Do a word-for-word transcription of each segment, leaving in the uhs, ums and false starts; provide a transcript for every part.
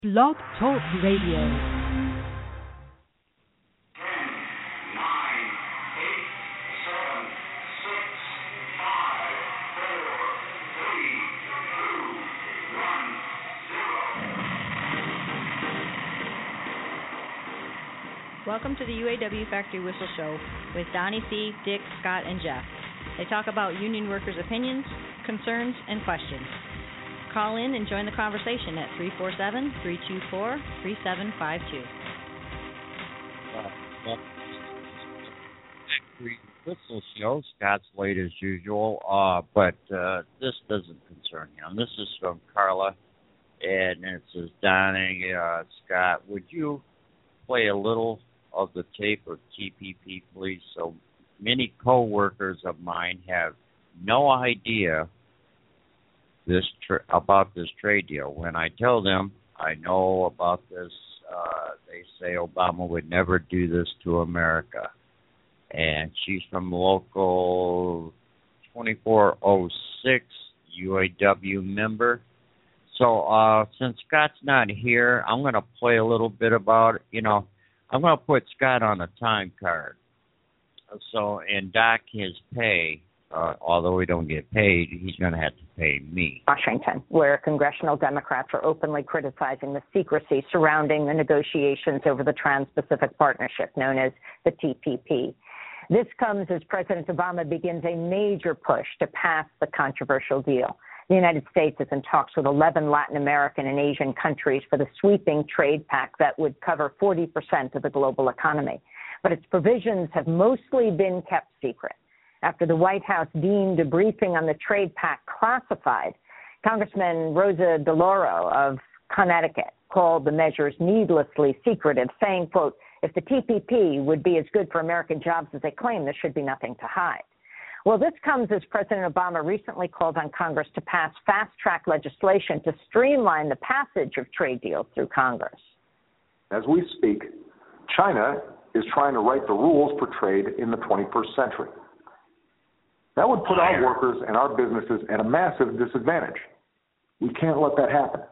Blog Talk Radio. Welcome to the U A W Factory Whistle Show with Donnie C., Dick, Scott, and Jeff. They talk about union workers' opinions, concerns, and questions. Call in and join the conversation at three four seven, three two four, three seven five two. Factory Whistle Show. Scott's late as usual, uh, but uh, this doesn't concern him. This is from Carla, and it says, Donnie, uh, Scott, would you play a little of the tape of T P P, please? So many co-workers of mine have no idea this tra- about this trade deal. When I tell them I know about this, uh, they say Obama would never do this to America. And she's from local twenty-four oh six, U A W member. So uh, since Scott's not here, I'm going to play a little bit about, you know, I'm going to put Scott on a time card. So, and dock his pay, uh, although we don't get paid, he's going to have to pay me. Washington, where congressional Democrats are openly criticizing the secrecy surrounding the negotiations over the Trans-Pacific Partnership, known as the T P P. This comes as President Obama begins a major push to pass the controversial deal. The United States is in talks with eleven Latin American and Asian countries for the sweeping trade pact that would cover forty percent of the global economy. But its provisions have mostly been kept secret. After the White House deemed a briefing on the trade pact classified, Congressman Rosa DeLauro of Connecticut called the measures needlessly secretive, saying, quote, if the T P P would be as good for American jobs as they claim, there should be nothing to hide. Well, this comes as President Obama recently called on Congress to pass fast-track legislation to streamline the passage of trade deals through Congress. As we speak, China is trying to write the rules for trade in the twenty-first century. That would put our workers and our businesses at a massive disadvantage. We can't let that happen.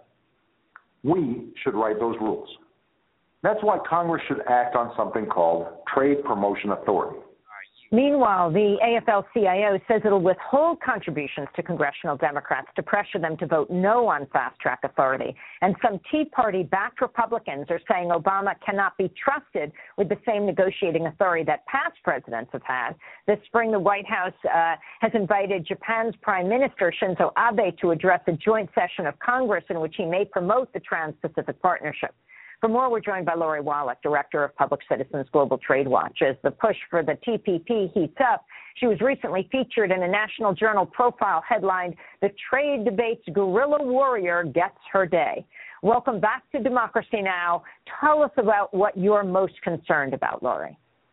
We should write those rules. That's why Congress should act on something called Trade Promotion Authority. Meanwhile, the A F L C I O says it'll withhold contributions to congressional Democrats to pressure them to vote no on fast-track authority. And some Tea Party-backed Republicans are saying Obama cannot be trusted with the same negotiating authority that past presidents have had. This spring, the White House uh, has invited Japan's Prime Minister Shinzo Abe to address a joint session of Congress in which he may promote the Trans-Pacific Partnership. For more, we're joined by Lori Wallach, Director of Public Citizens Global Trade Watch. As the push for the T P P heats up, she was recently featured in a National Journal profile headlined, The Trade Debate's Guerrilla Warrior Gets Her Day. Welcome back to Democracy Now! Tell us about what you're most concerned about, Lori.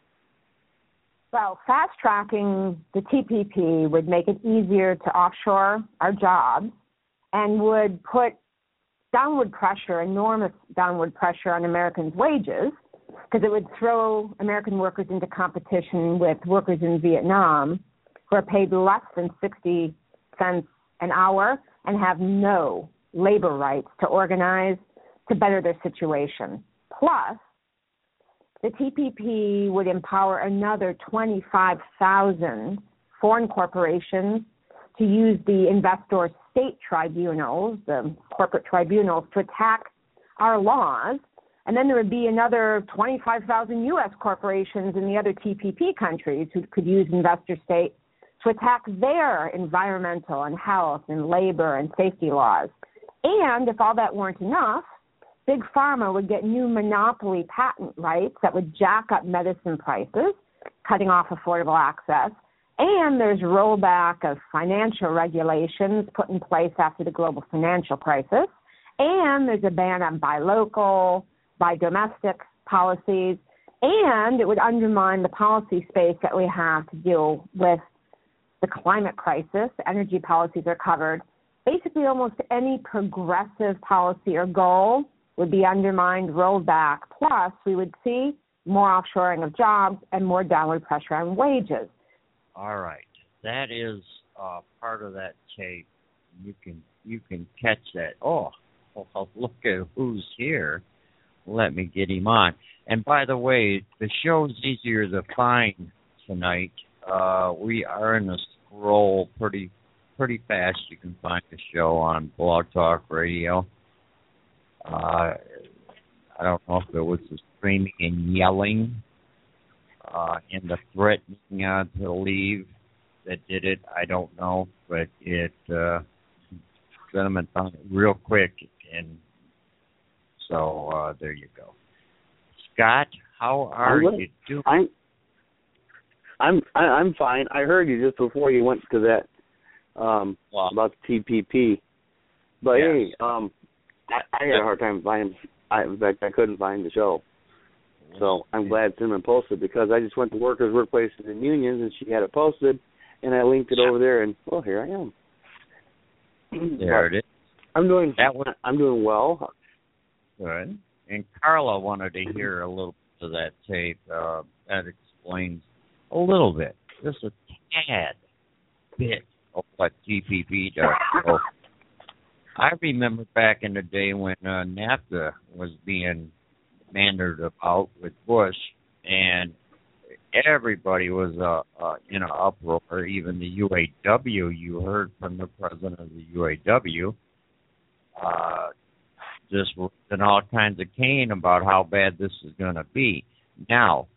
Well, fast-tracking the T P P would make it easier to offshore our jobs and would put downward pressure, enormous downward pressure on Americans' wages, because it would throw American workers into competition with workers in Vietnam who are paid less than sixty cents an hour and have no labor rights to organize to better their situation. Plus, the T P P would empower another twenty-five thousand foreign corporations to use the investor state tribunals, the corporate tribunals, to attack our laws. And then there would be another twenty-five thousand U S corporations in the other T P P countries who could use investor state to attack their environmental and health and labor and safety laws. And if all that weren't enough, Big Pharma would get new monopoly patent rights that would jack up medicine prices, cutting off affordable access. And there's rollback of financial regulations put in place after the global financial crisis. And there's a ban on buy local, buy domestic policies. And it would undermine the policy space that we have to deal with the climate crisis. Energy policies are covered. Basically, almost any progressive policy or goal would be undermined, rolled back. Plus, we would see more offshoring of jobs and more downward pressure on wages. All right, that is uh, part of that tape. You can you can catch that. Oh, Well, look at who's here. Let me get him on. And by the way, the show's easier to find tonight. Uh, we are in a scroll pretty pretty fast. You can find the show on Blog Talk Radio. Uh, I don't know if it was the screaming and yelling uh, and the threatening uh, to leave that did it. I don't know, but it uh, gentleman found it real quick, and so uh, there you go. Scott, how are you doing? I'm I'm I'm fine. I heard you just before you went to that um, well, about the T P P, but yes. hey, um, I, I had a hard time finding. I, in fact, I couldn't find the show, so I'm glad Cinnamon posted, because I just went to Workers' Workplaces and Unions and she had it posted, and I linked it over there, and well, here I am. There it is. I'm doing. That was, I'm doing well. Good. And Carla wanted to hear a little bit of that tape. Uh, that explains a little bit, just a tad bit of what T P P does. So I remember back in the day when uh, NAFTA was being bantered about with Bush, and everybody was uh, uh, in an uproar. Even the U A W, you heard from the president of the U A W, uh, just in all kinds of cane about how bad this is going to be. Now,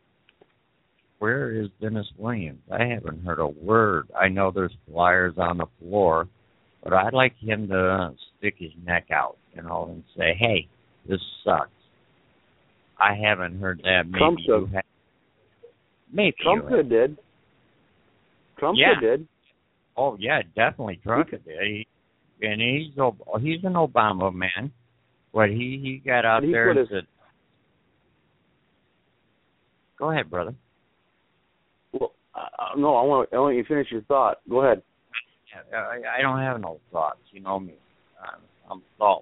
where is Dennis Williams? I haven't heard a word. I know there's flyers on the floor, but I'd like him to stick his neck out, you know, and say, hey, this sucks. I haven't heard that. Maybe Trump you have. Maybe Trump you have. did. Trump yeah. did. Oh, yeah, definitely Trump did. He, and he's he's an Obama man, but he, he got out he there and his, said, go ahead, brother. Well, uh, no, I want, I want you to finish your thought. Go ahead. Yeah, I, I don't have no thoughts. You know me. I'm, I'm thoughtless.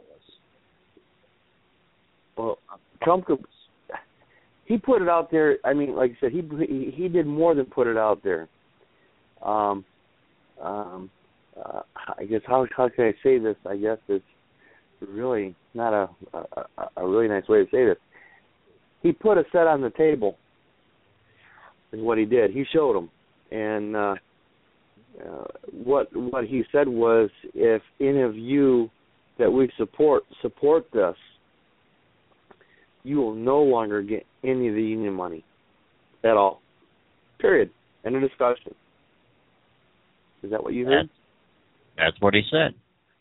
Well, Trump could, he put it out there. I mean, like I said, he he, he did more than put it out there. Um, um, uh, I guess how how can I say this? I guess it's really not a, a a really nice way to say this. He put a set on the table. Is what he did. He showed them, and uh, uh, what what he said was, if any of you that we support support this, you will no longer get any of the union money at all. Period. End of discussion. Is that what you heard? That's, that's what he said.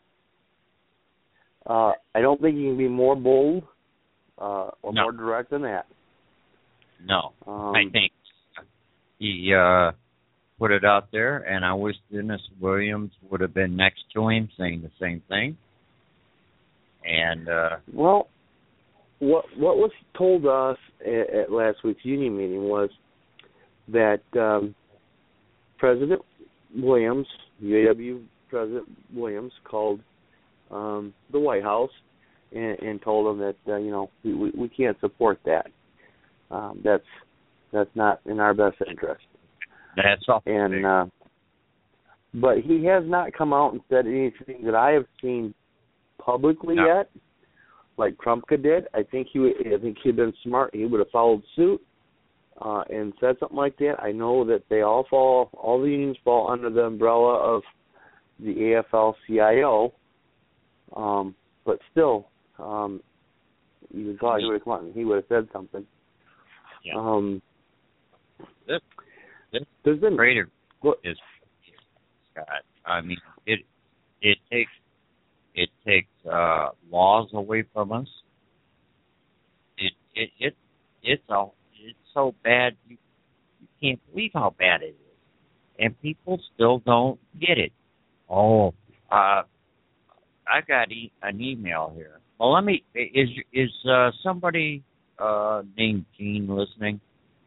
Uh, I don't think you can be more bold uh, or no. more direct than that. No. Um, I think he uh, put it out there, and I wish Dennis Williams would have been next to him saying the same thing. And uh, well, what what was told us at, at last week's union meeting was that um, President Williams, U A W President Williams, called um, the White House and, and told them that uh, you know we, we, we can't support that. Um, that's that's not in our best interest. That's all. And uh, but he has not come out and said anything that I have seen publicly no. yet, like Trump did. I think he would, I think he'd been smart. He would have followed suit uh, and said something like that. I know that they all fall, all the unions fall under the umbrella of the A F L C I O, um, but still, um, he would call, he would have come out and he would have said something. Yeah. Um, this, this there's been greater what, is Scott. I mean, it it takes it takes uh, laws away from us. It it it it's a it's so bad you you can't believe how bad it is, and people still don't get it. Oh, uh, I got e- an email here. Well, let me. Is is uh, somebody uh, named Gene listening?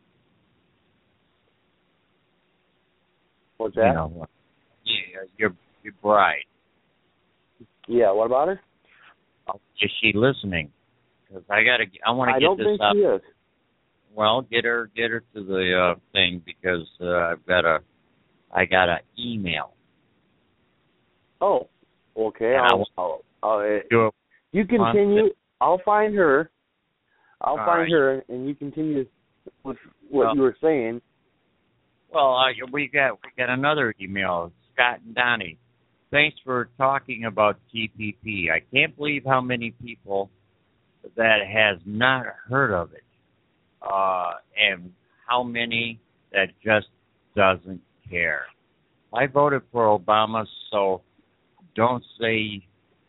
What's that? You know, yeah, your your bride. Yeah. What about her? Is she listening? Because I gotta. I want to I get don't this think up. she is. Well, get her get her to the uh, thing because uh, I've got a. I got an email. Oh, okay. And I'll, I'll, I'll, do it. You continue. Month. I'll find her. I'll All find right. her, and you continue with what Well, you were saying. Well, uh, we got we got another email, Scott and Donnie. Thanks for talking about T P P. I can't believe how many people that has not heard of it, uh, and how many that just doesn't care. I voted for Obama, so don't say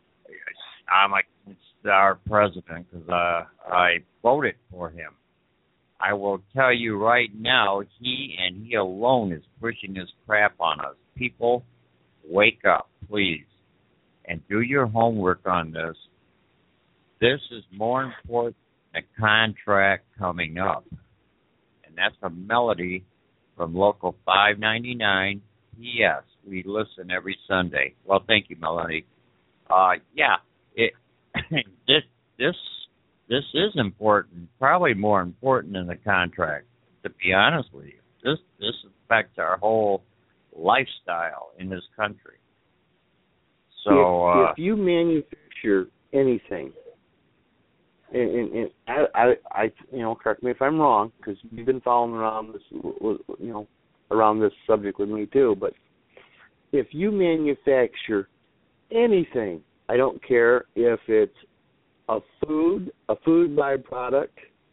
I'm a, our president because uh, I voted for him. I will tell you right now, he and he alone is pushing this crap on us. People, wake up, please, and do your homework on this. This is more important than a contract coming up. And that's a Melody from Local five ninety-nine. P S. We listen every Sunday. Well, thank you, Melody. Uh, yeah, it this this this is important. Probably more important than the contract. To be honest with you, this this affects our whole lifestyle in this country. So if, uh, if you manufacture anything, and, and, and I, I, I, you know, correct me if I'm wrong, because you've been following around this, you know, around this subject with me too. But if you manufacture anything, I don't care if it's a food, a food byproduct,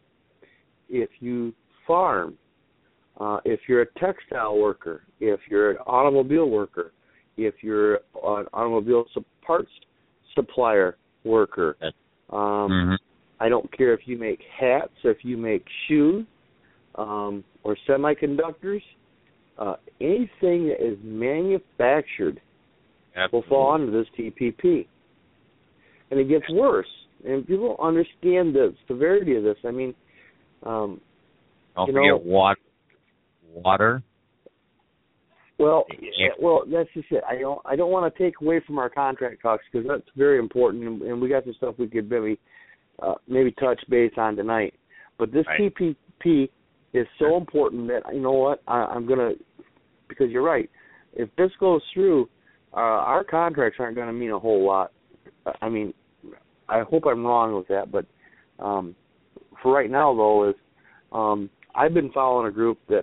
if you farm, uh, if you're a textile worker, if you're an automobile worker, if you're an automobile parts supplier worker, um, mm-hmm. I don't care if you make hats, if you make shoes, um, or semiconductors, uh, anything that is manufactured Absolutely. will fall under this T P P. And it gets worse. And people understand the severity of this. I mean, um, don't you forget know, water. Water. Well, Yeah. well, that's just it. I don't, I don't want to take away from our contract talks because that's very important, and, and we got some stuff we could maybe, uh, maybe touch base on tonight. But this Right. T P P is so important that you know what I, I'm gonna, because you're right. If this goes through, uh, our contracts aren't going to mean a whole lot. I mean, I hope I'm wrong with that, but um, for right now, though, is um, I've been following a group that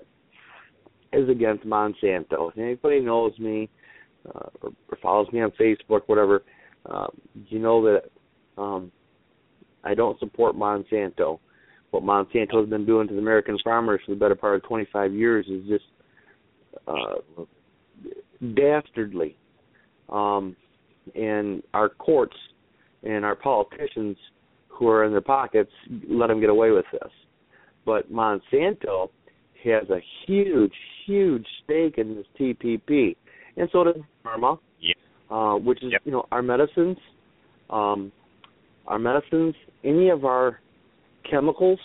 is against Monsanto. If anybody knows me uh, or, or follows me on Facebook, whatever, uh, you know that um, I don't support Monsanto. What Monsanto has been doing to the American farmers for the better part of twenty-five years is just uh, dastardly. Um, and our courts and our politicians who are in their pockets let them get away with this. But Monsanto has a huge, huge stake in this T P P, and so does pharma, Yep. uh, which is Yep. you know our medicines, um, our medicines, any of our chemicals.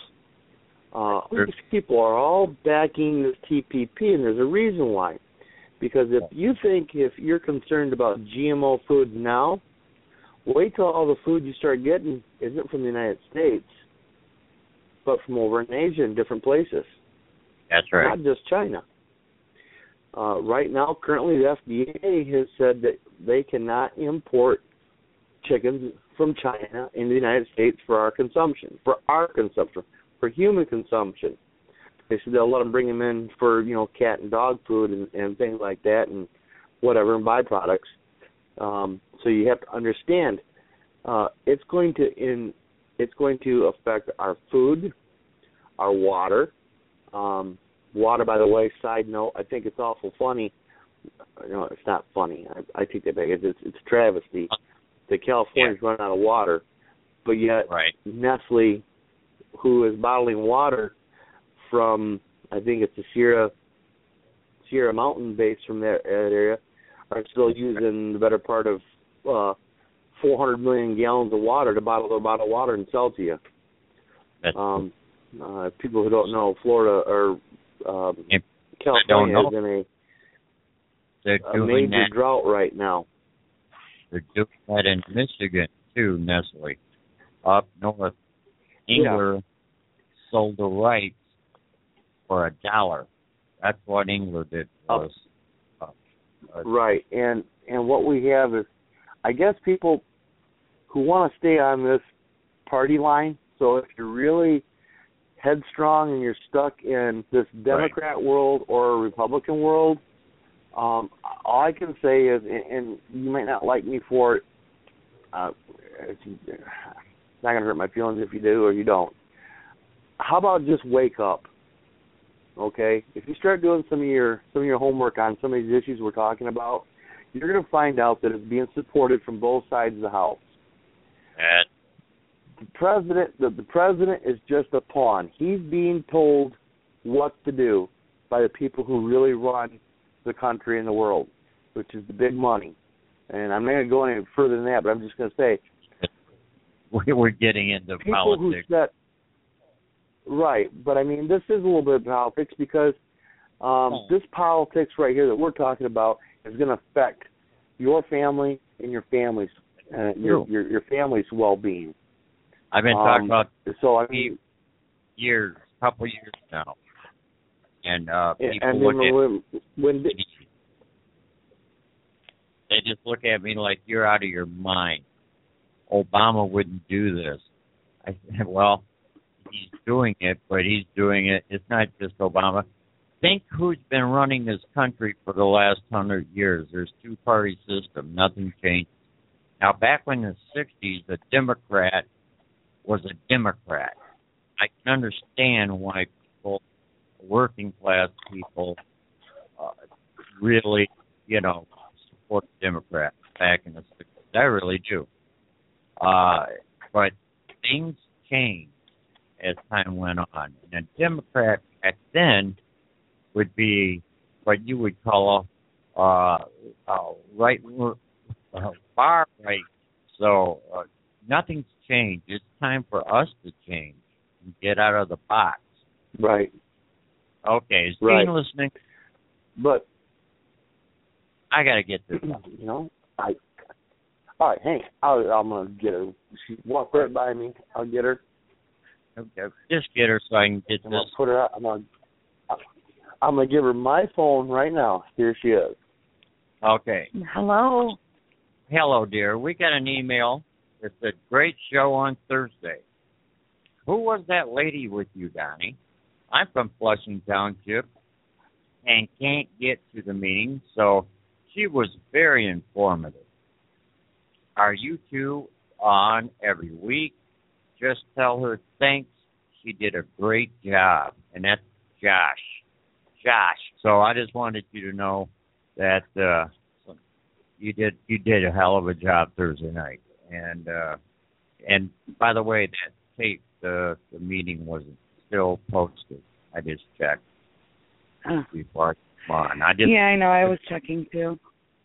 Uh, Sure. These people are all backing this T P P, and there's a reason why. Because if you think if you're concerned about G M O foods now, wait till all the food you start getting isn't from the United States, but from over in Asia and different places. That's right. Not just China. Uh, right now, currently, the F D A has said that they cannot import chickens from China into the United States for our consumption, for our consumption, for human consumption. They said they'll let them bring them in for, you know, cat and dog food and, and things like that and whatever, and byproducts. Um, so you have to understand uh, it's going to in it's going to affect our food, our water. Um, water, by the way, side note, I think it's awful funny. No, it's not funny. I, I take that back. It's, it's, it's a travesty. The Californians Yeah. run out of water, but yet Right. Nestle, who is bottling water from, I think it's the Sierra Sierra Mountain base from that, that area, are still using the better part of uh, four hundred million gallons of water to bottle their bottled water and sell to you. That's Um, uh, people who don't know, Florida or um, If California don't is in a, They're a doing major that. drought right now. They're doing that in Michigan too, Nestle. Up north, Engler Yeah. sold the rights for a dollar. That's what Engler did was. Uh, uh, Right, and and what we have is, I guess people who want to stay on this party line. So if you're really headstrong and you're stuck in this Democrat right. world or a Republican world, um, all I can say is, and you might not like me for it, uh, it's not going to hurt my feelings if you do or you don't. How about just wake up, okay? If you start doing some of your some of your homework on some of these issues we're talking about, you're going to find out that it's being supported from both sides of the house. And the president, the, the president is just a pawn. He's being told what to do by the people who really run the country and the world, which is the big money. And I'm not going to go any further than that, but I'm just going to say we're getting into people politics. Who set, right, but I mean, this is a little bit of politics because um, oh. this politics right here that we're talking about is going to affect your family and your family's uh, your, your your family's well-being. I've been um, talking about so I mean years, couple years now, and uh, people and look then at when, when they, they just look at me like you're out of your mind. Obama wouldn't do this. I said, well, he's doing it, but he's doing it. It's not just Obama. Think who's been running this country for the last hundred years. There's two-party system. Nothing changed. Now, back in the sixties, a Democrat was a Democrat. I can understand why people, working-class people, uh, really, you know, support Democrats back in the sixties. I really do. Uh, but things changed as time went on. And a Democrat back then would be what you would call a uh, uh, right, uh, far right. So uh, nothing's changed. It's time for us to change and get out of the box. Right. Okay, is right. Dean listening? But I got to get this. You know, I. All right, hang on. I'm gonna get her. She walked right by me. I'll get her. Okay, just get her so I can get I'm this. Gonna put her out. I'm gonna. I'm gonna give her my phone right now. Here she is. Okay. Hello. Hello, dear. We got an email. It's a great show on Thursday. Who was that lady with you, Donnie? I'm from Flushing Township and can't get to the meeting, so she was very informative. Are you two on every week? Just tell her thanks. She did a great job. And that's Josh. Josh. So I just wanted you to know that uh, you did you did a hell of a job Thursday night. And uh, and by the way, that tape, the the meeting was still posted. I just checked oh. before I come on. I just yeah, I know. I was checking too.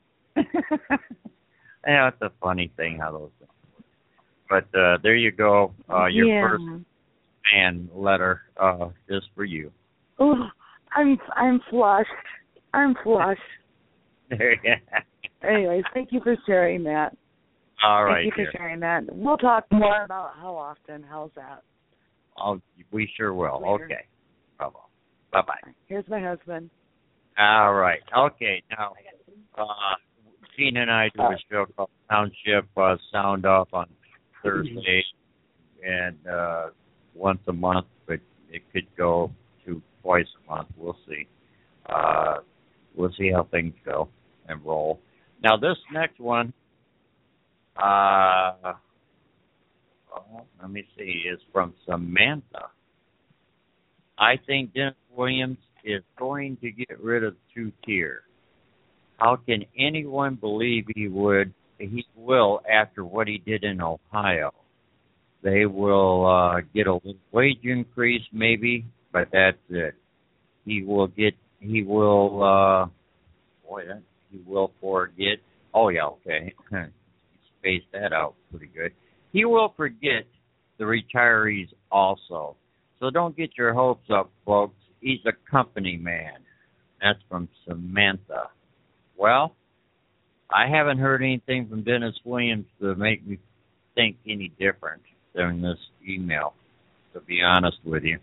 Yeah, it's a funny thing how those things work. But uh, there you go. Uh, your yeah. first fan letter uh, just for you. Oh, I'm I'm flushed. I'm flushed. There you go. Anyways, thank you for sharing that. All right. Thank you dear. for sharing that. We'll talk more about how often. How's that? Oh, we sure will. Later. Okay. Bye bye. Here's my husband. All right. Okay. Now, uh, Gene and I do a show called Township uh, Sound Off on Thursday, and uh, once a month, but it could go to twice a month. We'll see. Uh, we'll see how things go and roll. Now, this next one, uh, oh, let me see, is from Samantha. I think Dennis Williams is going to get rid of two-tier. How can anyone believe he would? He will after what he did in Ohio. They will uh, get a little wage increase, maybe, but that's it. He will get. He will. Uh, boy, that, he will forget. Oh yeah, okay. He spaced that out pretty good. He will forget the retirees also. So don't get your hopes up, folks. He's a company man. That's from Samantha. Well, I haven't heard anything from Dennis Williams to make me think any different than this email, to be honest with you.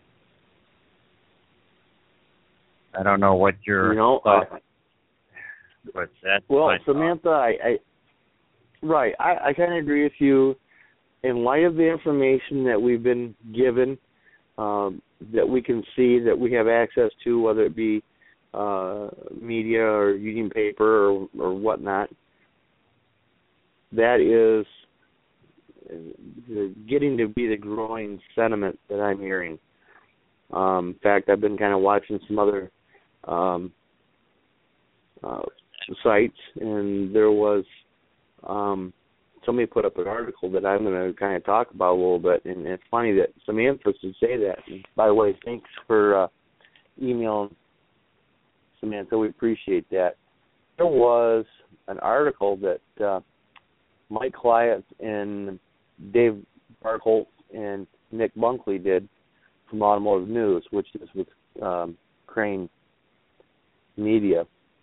I don't know what your you know, thought, I, but that's well, my Samantha, I, I right. I, I kind of agree with you. In light of the information that we've been given, um, that we can see, that we have access to, whether it be uh, media or union paper or, or whatnot, that is getting to be the growing sentiment that I'm hearing. Um, in fact, I've been kind of watching some other um, uh, sites, and there was um, somebody put up an article that I'm going to kind of talk about a little bit, and it's funny that Samantha should say that. And by the way, thanks for uh, emailing, Samantha. We appreciate that. There was an article that uh, Mike Clyott and Dave Barkholt and Nick Bunkley did from Automotive News, which is with um, Crane Media.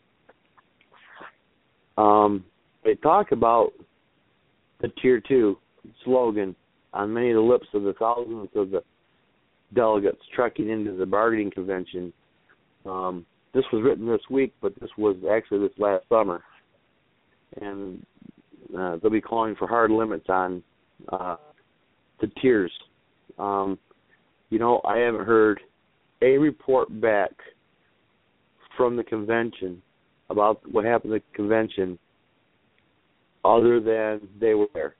Um, they talk about the Tier two slogan on many of the lips of the thousands of the delegates trekking into the bargaining convention. Um, this was written this week, but this was actually this last summer. And uh, they'll be calling for hard limits on uh, the tiers. Um, you know, I haven't heard a report back from the convention about what happened at the convention other than they were there.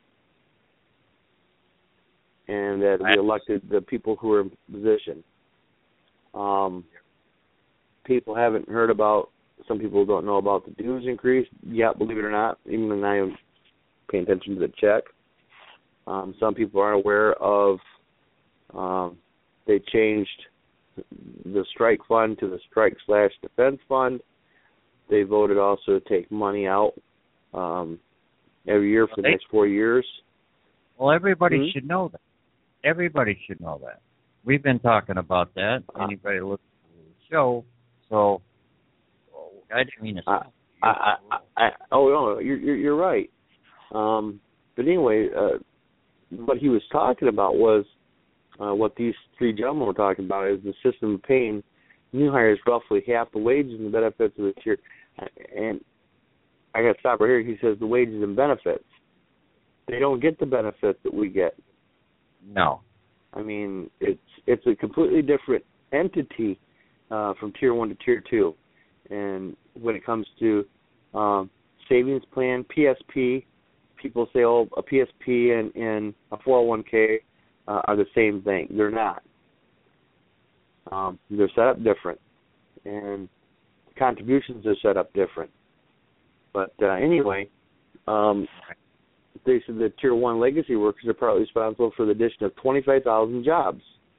And that we elected the people who were in position. Um, people haven't heard about, some people don't know about the dues increase yet, believe it or not, even when I am paying attention to the check. Um, some people aren't aware of, um, they changed the strike fund to the strike slash defense fund. They voted also to take money out um, every year for the next four years. Well, everybody mm-hmm. should know that. Everybody should know that. We've been talking about that. Uh, Anybody look at the show? So I didn't mean to. I, I, I, I, oh no, you're you're, you're right. Um, but anyway, uh, what he was talking about was uh, what these three gentlemen were talking about is the system of paying new hires roughly half the wages and the benefits of the tier. And I got to stop right here. He says the wages and benefits. They don't get the benefits that we get. No. I mean, it's it's a completely different entity uh, from Tier one to Tier two. And when it comes to um, savings plan, P S P, people say, oh, a P S P and, and a four oh one k uh, are the same thing. They're not. Um, they're set up different. And contributions are set up different. But uh, anyway, um, they said that Tier one legacy workers are partly responsible for the addition of twenty-five thousand jobs.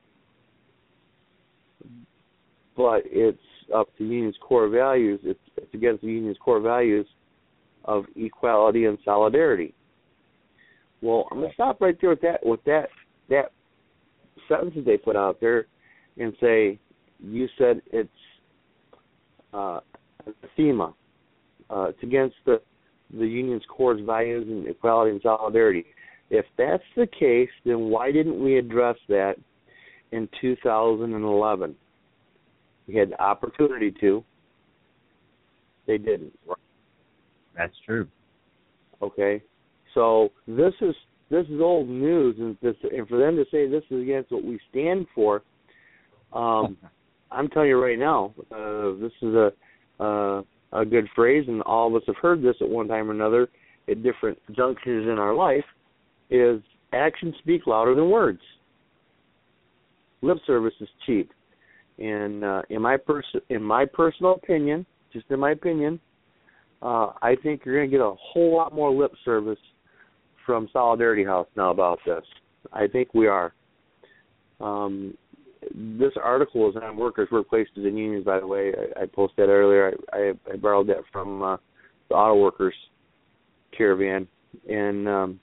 But it's up to the union's core values. It's, it's against the union's core values of equality and solidarity. Well, I'm going to stop right there with that with that that sentence that they put out there and say, you said it's uh, anathema. Uh, it's against the the union's core values and equality and solidarity. If that's the case, then why didn't we address that in two thousand eleven? We had the opportunity to. They didn't. That's true. Okay, so this is this is old news, and, this, and for them to say this is against what we stand for, um, I'm telling you right now, uh, this is a uh, a good phrase, and all of us have heard this at one time or another at different junctures in our life, is actions speak louder than words. Lip service is cheap. And uh, in my pers- in my personal opinion, just in my opinion, uh, I think you're going to get a whole lot more lip service from Solidarity House now about this. I think we are. Um, this article is on workers, workplaces, and unions, by the way. I, I posted that earlier. I, I, I borrowed that from uh, the Auto Workers Caravan. And um,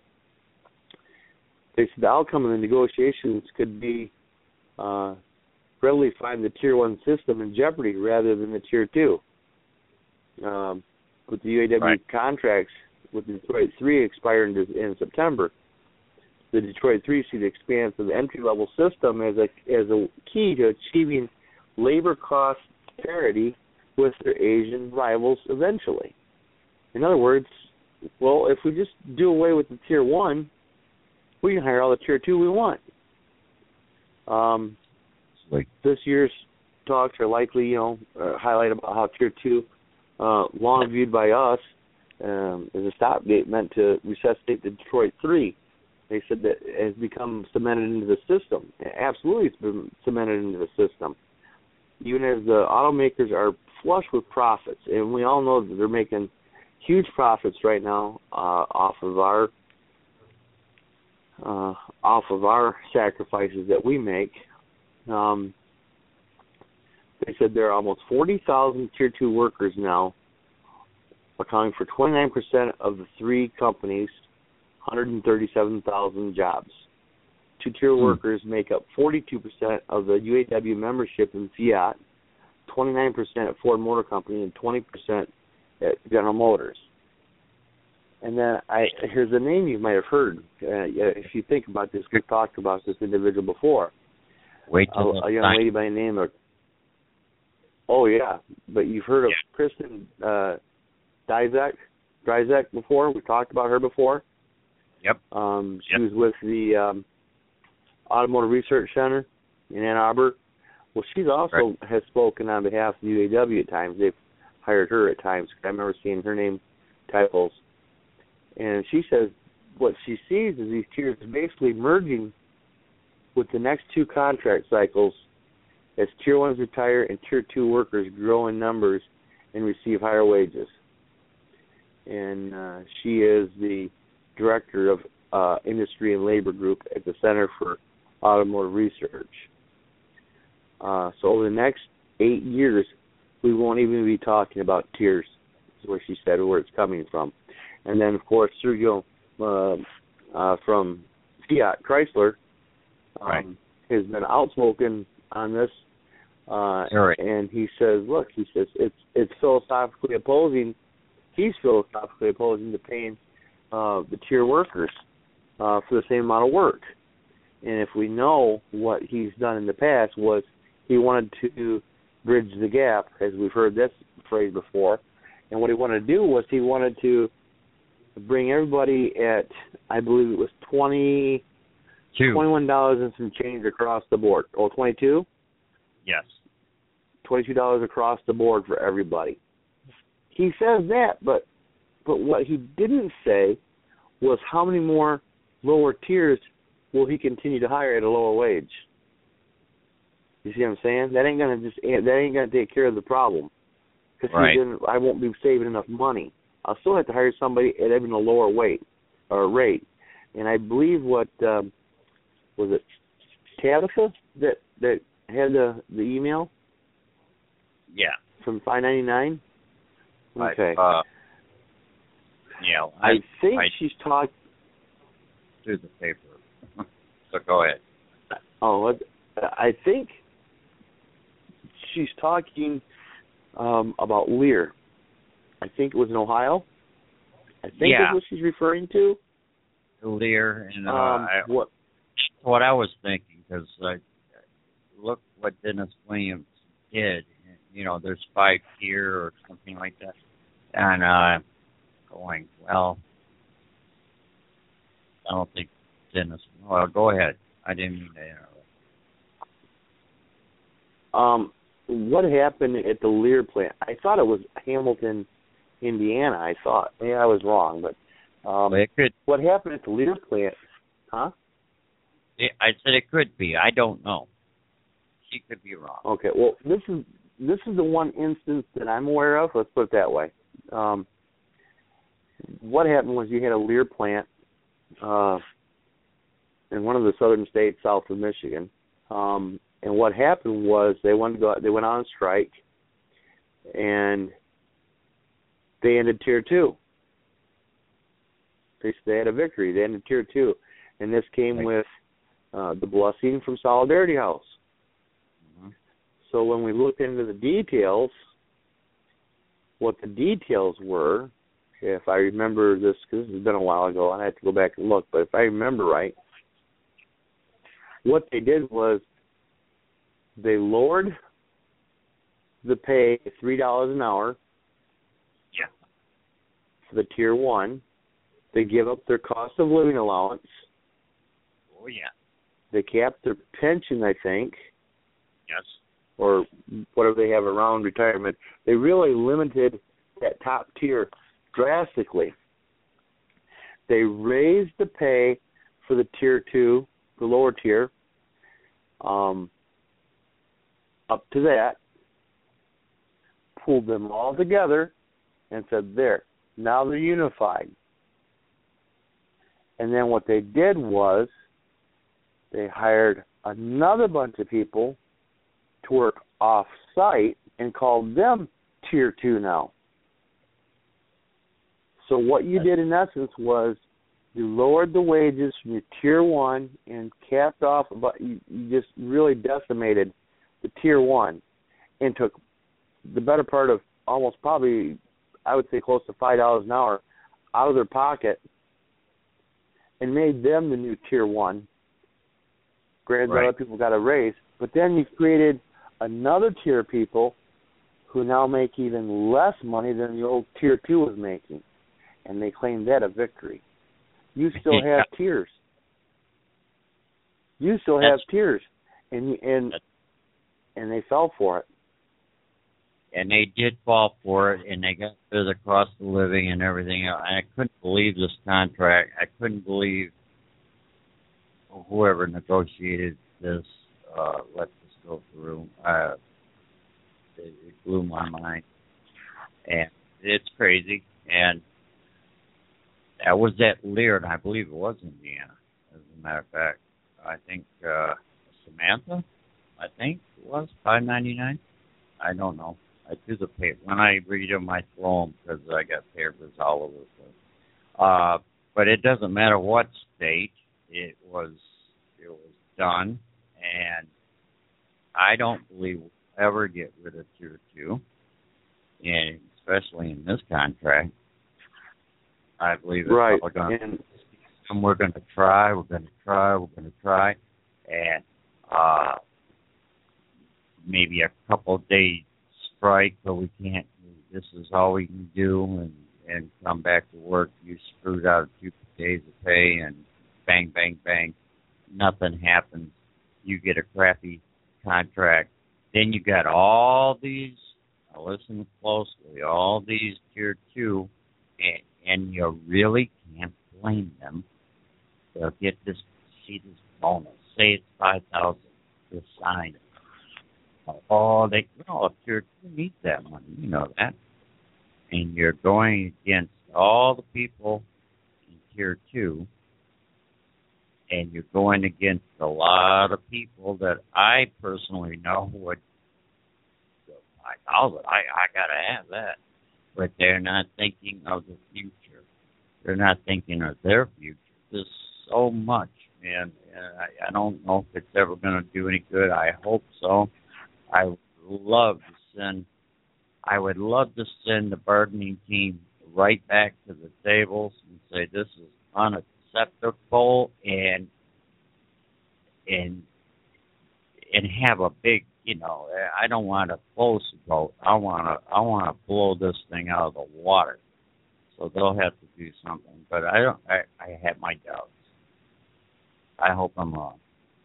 they said the outcome of the negotiations could be uh, readily find the Tier one system in jeopardy rather than the Tier two. Um, with the U A W right. contracts with the Detroit three expiring in September, the Detroit three see the expanse of the entry-level system as a as a key to achieving labor cost parity with their Asian rivals eventually. In other words, well, if we just do away with the tier one, we can hire all the tier two we want. Um, like this year's talks are likely, you know, uh, highlight about how tier two, uh, long viewed by us, um, as a stopgate meant to resuscitate the Detroit three. They said that it has become cemented into the system. Absolutely, it's been cemented into the system. Even as the automakers are flush with profits, and we all know that they're making huge profits right now uh, off of our uh, off of our sacrifices that we make. Um, they said there are almost forty thousand tier two workers now, accounting for twenty-nine percent of the three companies' one hundred thirty-seven thousand jobs. Two-tier hmm. workers make up forty-two percent of the U A W membership in Fiat, twenty-nine percent at Ford Motor Company, and twenty percent at General Motors. And then I here's a name you might have heard. Uh, if you think about this, we've talked about this individual before. Wait a, a young lady by the name of, oh yeah, but you've heard of yeah. Kristen uh, Drizek, Drizek before? We've talked about her before. Yep. Um, she yep. was with the um, Automotive Research Center in Ann Arbor. Well, she's also right. has spoken on behalf of the U A W at times. They've hired her at times. I remember seeing her name typos. And she says what she sees is these tiers basically merging with the next two contract cycles as tier ones retire and tier two workers grow in numbers and receive higher wages. And uh, she is the director of uh, Industry and Labor Group at the Center for Automotive Research. Uh, so over the next eight years, we won't even be talking about tiers, is where she said, where it's coming from. And then, of course, Sergio uh, uh, from Fiat Chrysler um, right. has been outspoken on this. Uh, right. And he says, look, he says, it's it's philosophically opposing, he's philosophically opposing to paying uh, the tier workers uh, for the same amount of work. And if we know what he's done in the past was he wanted to bridge the gap, as we've heard this phrase before, and what he wanted to do was he wanted to bring everybody at, I believe it was twenty, twenty-one dollars and some change across the board. Oh, twenty-two? Yes. twenty-two dollars across the board for everybody. He says that, but but what he didn't say was how many more lower tiers will he continue to hire at a lower wage. You see what I'm saying? That ain't gonna just that ain't gonna take care of the problem. Because right. I won't be saving enough money. I'll still have to hire somebody at even a lower weight or rate. And I believe what um, was it, Tabitha that that had the the email. Yeah. From five ninety-nine. Okay. I, uh, yeah. I, I think I, she's talking through the paper. So go ahead. Oh, I think she's talking um, about Lear. I think it was in Ohio. I think yeah. that's what she's referring to. Lear and uh, um, I, what? What I was thinking, because uh, look what Dennis Williams did. You know, there's five tier or something like that, and uh, going well. I don't think Dennis. Well, go ahead. I didn't mean to interrupt. Um, what happened at the Lear plant? I thought it was Hamilton, Indiana. I thought. Yeah, I was wrong, but um, well, it could. What happened at the Lear plant? Huh? It, I said it could be. I don't know. She could be wrong. Okay. Well, this is this is the one instance that I'm aware of. Let's put it that way. Um, what happened was you had a Lear plant uh, in one of the southern states south of Michigan. Um, and what happened was they wanted to go. They went on strike, and they ended tier two. They, they had a victory. They ended tier two, and this came right. with uh, the blessing from Solidarity House. Mm-hmm. So when we looked into the details, what the details were, if I remember this, because this has been a while ago, I had to go back and look, but if I remember right, what they did was they lowered the pay to three dollars an hour yeah. for the Tier one. They give up their cost of living allowance. Oh, yeah. They capped their pension, I think. Yes. Or whatever they have around retirement. They really limited that top tier drastically. They raised the pay for the Tier two, the lower tier, um, up to that, pulled them all together, and said, there, now they're unified. And then what they did was they hired another bunch of people to work off-site and called them Tier two now. So what you did in essence was you lowered the wages from your Tier one and capped off, about, you, you just really decimated the Tier one and took the better part of almost probably, I would say close to five dollars an hour out of their pocket and made them the new Tier one. Granted, right. Other people got a raise, but then you created another tier of people who now make even less money than the old Tier two was making, and they claim that a victory. You still have tiers. You still have That's, tiers, and and and they fell for it. And they did fall for it, and they got through the cost of living and everything else. And I couldn't believe this contract. I couldn't believe whoever negotiated this uh, let this go through. Uh, it, it blew my mind, and it's crazy. And that was at Lear, and I believe it was Indiana, as a matter of fact. I think uh, Samantha, I think it was five ninety-nine. I don't know. I do the paper. When I read them, I throw them because I got papers all over the place. Uh, but it doesn't matter what state it was. It was done, and I don't believe we'll ever get rid of Tier two, and especially in this contract. I believe it's right. all going to, and we're going to try. We're going to try. We're going to try, and uh, maybe a couple of days strike, but we can't. This is all we can do, and and come back to work. You screwed out a few days of pay, and bang, bang, bang, nothing happens. You get a crappy contract. Then you got all these. Now listen closely. All these Tier two, and, and you really can't blame them. They'll get this. See this bonus. Say it's five thousand to sign it. Oh, they no, Tier two needs that money. You know that. And you're going against all the people in Tier two, and you're going against a lot of people that I personally know would go five thousand. I I gotta have that, but they're not thinking of the future. They're not thinking of their future. There's so much, man. I, I don't know if it's ever going to do any good. I hope so. I would love to send. I would love to send the bargaining team right back to the tables and say this is unacceptable, and and and have a big, you know. I don't want a close vote. I want to. I want to blow this thing out of the water. So they'll have to do something. But I don't. I, I have my doubts. I hope I'm wrong.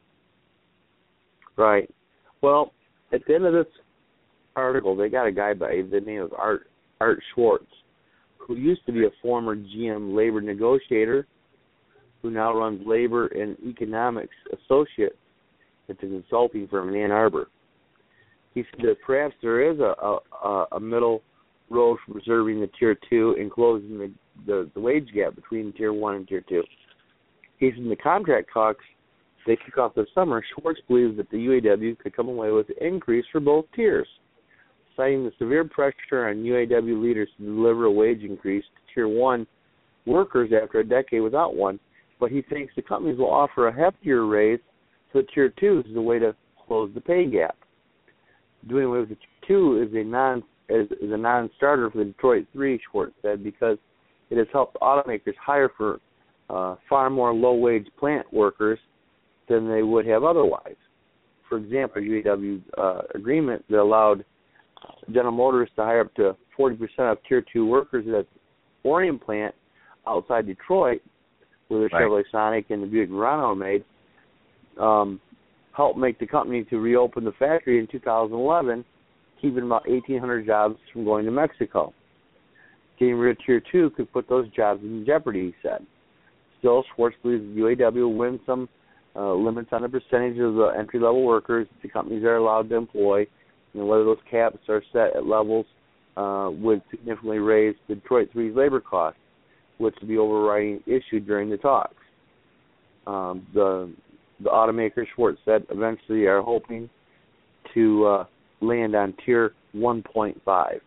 Right. Well, at the end of this article, they got a guy by the name of Art Art Schwartz, who used to be a former G M labor negotiator, who now runs labor and economics associates at the consulting firm in Ann Arbor. He said that perhaps there is a a, a middle road for preserving the Tier two and closing the, the, the wage gap between Tier one and Tier two. He said in the contract talks they kick off this summer, Schwartz believes that the U A W could come away with an increase for both tiers, citing the severe pressure on U A W leaders to deliver a wage increase to Tier one workers after a decade without one. But he thinks the companies will offer a heftier raise to the Tier twos as a way to close the pay gap. Doing away with the Tier two is a non is, is a non-starter for the Detroit three, Schwartz said, because it has helped automakers hire for uh, far more low-wage plant workers than they would have otherwise. For example, U A W uh, agreement that allowed General Motors to hire up to forty percent of Tier two workers at Orion plant outside Detroit, where the right. Chevrolet Sonic and the Buick Verano are made, um, helped make the company to reopen the factory in two thousand eleven, keeping about eighteen hundred jobs from going to Mexico. Getting rid of Tier two could put those jobs in jeopardy, he said. Still, Schwartz believes the U A W will win some uh, limits on the percentage of the entry-level workers the companies are allowed to employ, and whether those caps are set at levels uh, would significantly raise the Detroit three's labor costs, which would be overriding issue during the talks. Um, the the automaker, Schwartz said, eventually are hoping to uh, land on Tier one point five.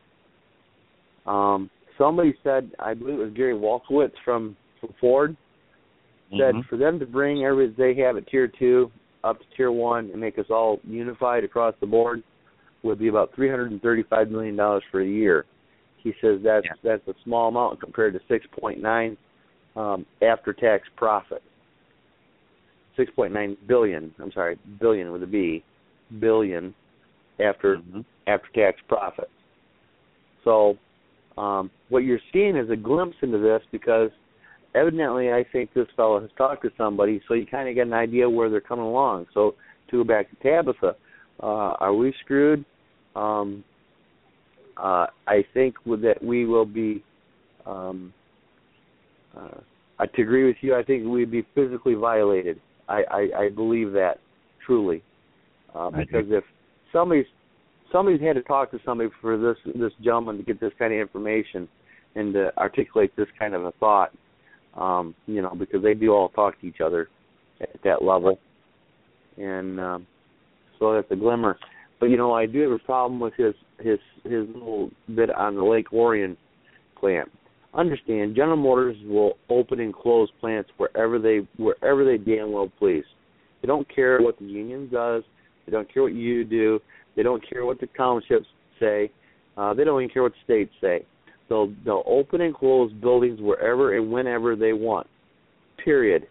Um, somebody said, I believe it was Gary Walkowitz from, from Ford, said mm-hmm. for them to bring everything they have at Tier two up to Tier one and make us all unified across the board would be about three hundred thirty-five million dollars for a year. He says that's yeah. that's a small amount compared to six point nine um, after-tax profit. six point nine billion, I'm sorry, billion with a B, billion after mm-hmm. after-tax profit. So um, what you're seeing is a glimpse into this because evidently I think this fellow has talked to somebody, so you kind of get an idea where they're coming along. So to go back to Tabitha, uh, are we screwed? Um, uh, I think with that we will be, um, uh, to agree with you, I think we'd be physically violated. I, I, I believe that, truly. Uh, because if somebody's, somebody's had to talk to somebody for this, this gentleman to get this kind of information and to articulate this kind of a thought, um, you know, because they do all talk to each other at that level. And um, so that's a glimmer. But, you know, I do have a problem with his, his, his little bit on the Lake Orion plant. Understand, General Motors will open and close plants wherever they wherever they damn well please. They don't care what the union does. They don't care what you do. They don't care what the townships say. Uh, they don't even care what the states say. They'll they'll open and close buildings wherever and whenever they want. Period.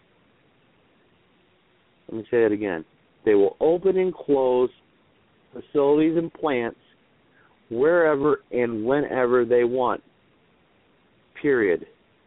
Let me say that again. They will open and close facilities and plants wherever and whenever they want. Period.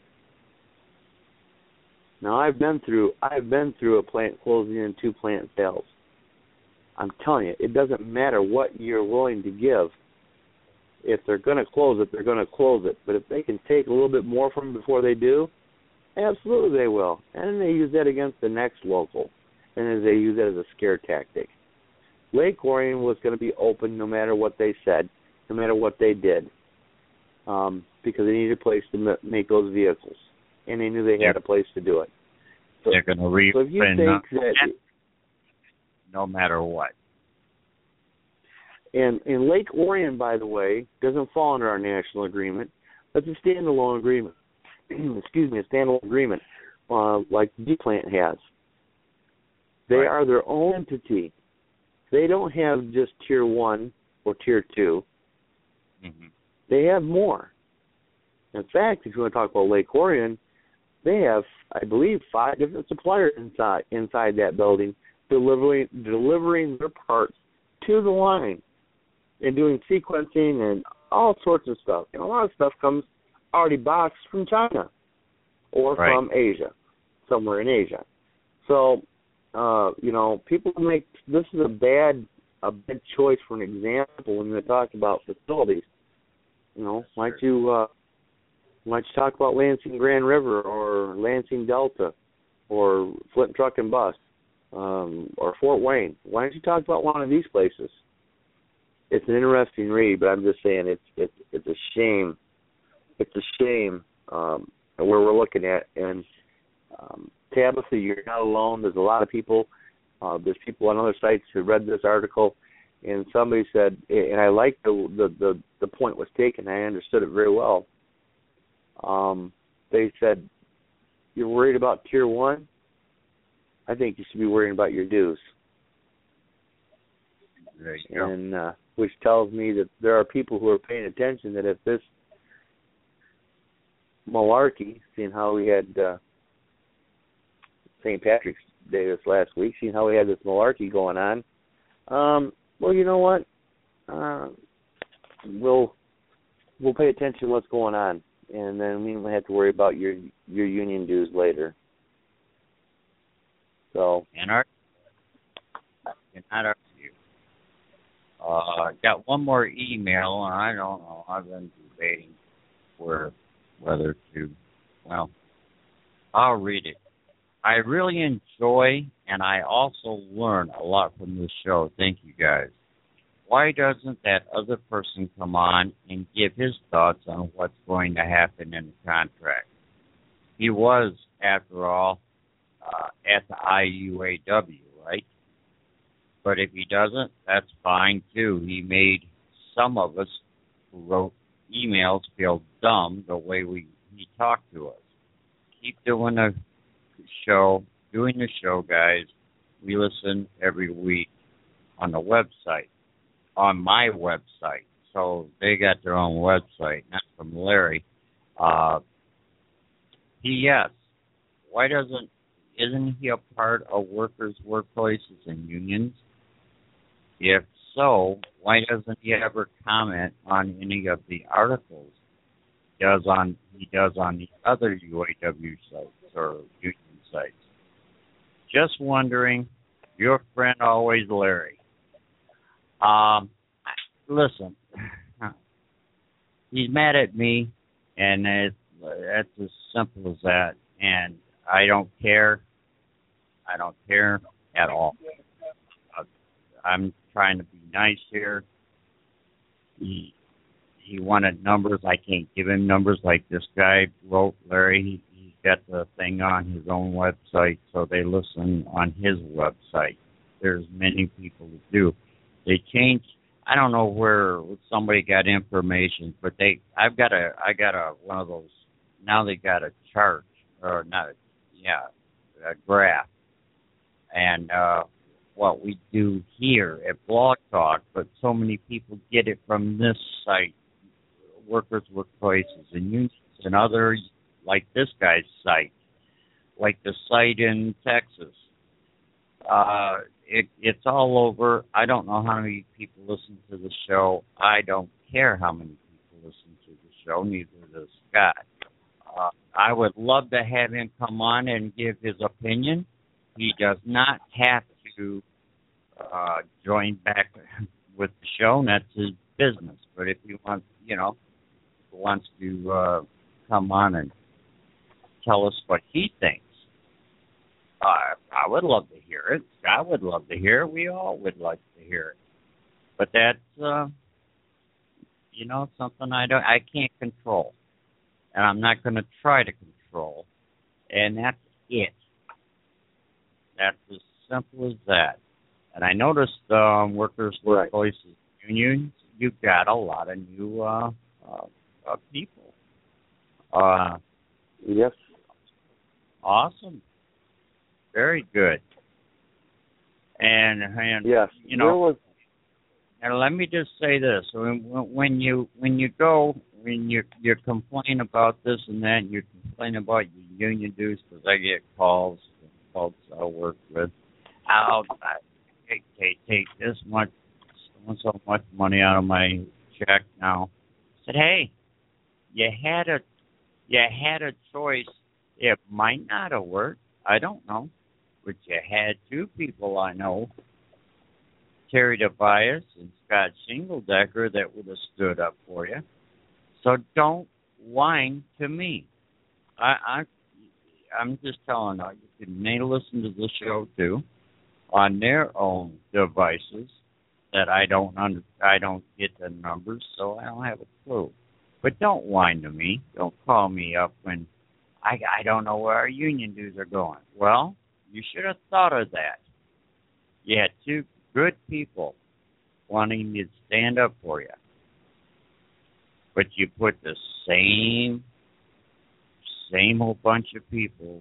Now I've been through I've been through a plant closing and two plant sales. I'm telling you, it doesn't matter what you're willing to give. If they're going to close it, they're going to close it. But if they can take a little bit more from them before they do, absolutely they will. And then they use that against the next local, and then they use that as a scare tactic. Lake Orion was going to be open no matter what they said, no matter what they did. Um, because they needed a place to make those vehicles, and they knew they had a place to do it. So, they're going to reopen so if you think that, no matter what. And, and Lake Orion, by the way, doesn't fall under our national agreement. That's a standalone agreement. Excuse me, a standalone agreement, uh, like the plant has. They right. are their own entity. They don't have just Tier one or Tier two. Mm-hmm. They have more. In fact, if you want to talk about Lake Orion, they have, I believe, five different suppliers inside inside that building delivering delivering their parts to the line and doing sequencing and all sorts of stuff. And a lot of stuff comes already boxed from China or right. from Asia, somewhere in Asia. So, uh, you know, people make this is a bad a bad choice for an example when they talk about facilities. You know, why don't you uh, why don't you talk about Lansing Grand River or Lansing Delta or Flint Truck and Bus um, or Fort Wayne? Why don't you talk about one of these places? It's an interesting read, but I'm just saying it's it's it's a shame. It's a shame um, where we're looking at. And um, Tabitha, you're not alone. There's a lot of people. Uh, there's people on other sites who read this article. And somebody said, and I like the, the the the point was taken. I understood it very well. Um, they said, "You're worried about Tier One? I think you should be worrying about your dues." There you go. And uh, which tells me that there are people who are paying attention. That if this malarkey, seeing how we had uh, Saint Patrick's Day this last week, seeing how we had this malarkey going on. Um, Well, you know what? Uh, we'll we'll pay attention to what's going on. and then we don't have to worry about your your union dues later. So. And our, and not our Uh, got one more email, and I don't know. I've been debating where, whether to. Well, I'll read it. I really enjoy, and I also learn a lot from this show. Thank you, guys. Why doesn't that other person come on and give his thoughts on what's going to happen in the contract? He was, after all, uh, at the I U A W, right? But if he doesn't, that's fine, too. He made some of us who wrote emails feel dumb the way we he talked to us. Keep doing the show, doing the show, guys. We listen every week on the website, on my website. So they got their own website, not from Larry. Uh, P S. Why doesn't, isn't he a part of workers' workplaces and unions? If so, why doesn't he ever comment on any of the articles he does on he does on the other U A W sites or union sites? Just wondering. Your friend always, Larry. Um, listen, he's mad at me, and it's, it's as simple as that. And I don't care. I don't care at all. Uh, I'm trying to be nice here. He he wanted numbers. I can't give him numbers like this guy wrote, Larry. He, he's got the thing on his own website, so they listen on his website. There's many people who do. They change. I don't know where somebody got information, but they. I've got a. I got a one of those. Now they got a chart or not. A, yeah, a graph, and. uh what we do here at Blog Talk, but so many people get it from this site, workers' workplaces and unions and others, like this guy's site, like the site in Texas. Uh, it, it's all over. I don't know how many people listen to the show. I don't care how many people listen to the show, neither does Scott. Uh, I would love to have him come on and give his opinion. He does not have to uh, join back with the show, and that's his business. But if he wants, you know, wants to uh, come on and tell us what he thinks, uh, I would love to hear it. I would love to hear it. We all would like to hear it. But that's, uh, you know, something I don't, I can't control, and I'm not going to try to control, and that's it. That's as simple as that. And I noticed um, workers' right. workplaces, unions, you've got a lot of new uh, uh, uh, people. Uh, yes. Awesome. Very good. And, and yes. you know, was... and let me just say this: when, when you when you go when you you complain about this and that, you complain about your union dues, because I get calls from folks I work with. I'll I, take, take take this much so, so much money out of my check now. I said, hey, you had a you had a choice. It might not have worked. I don't know. But you had two people I know, Terry Tobias and Scott Shingledecker, that would have stood up for you. So don't whine to me. I, I, I'm just telling you, you can may listen to the show too on their own devices. That I don't under, I don't get the numbers, so I don't have a clue. But don't whine to me. Don't call me up when I, I don't know where our union dues are going. Well, you should have thought of that. You had two good people wanting to stand up for you. But you put the same, same whole bunch of people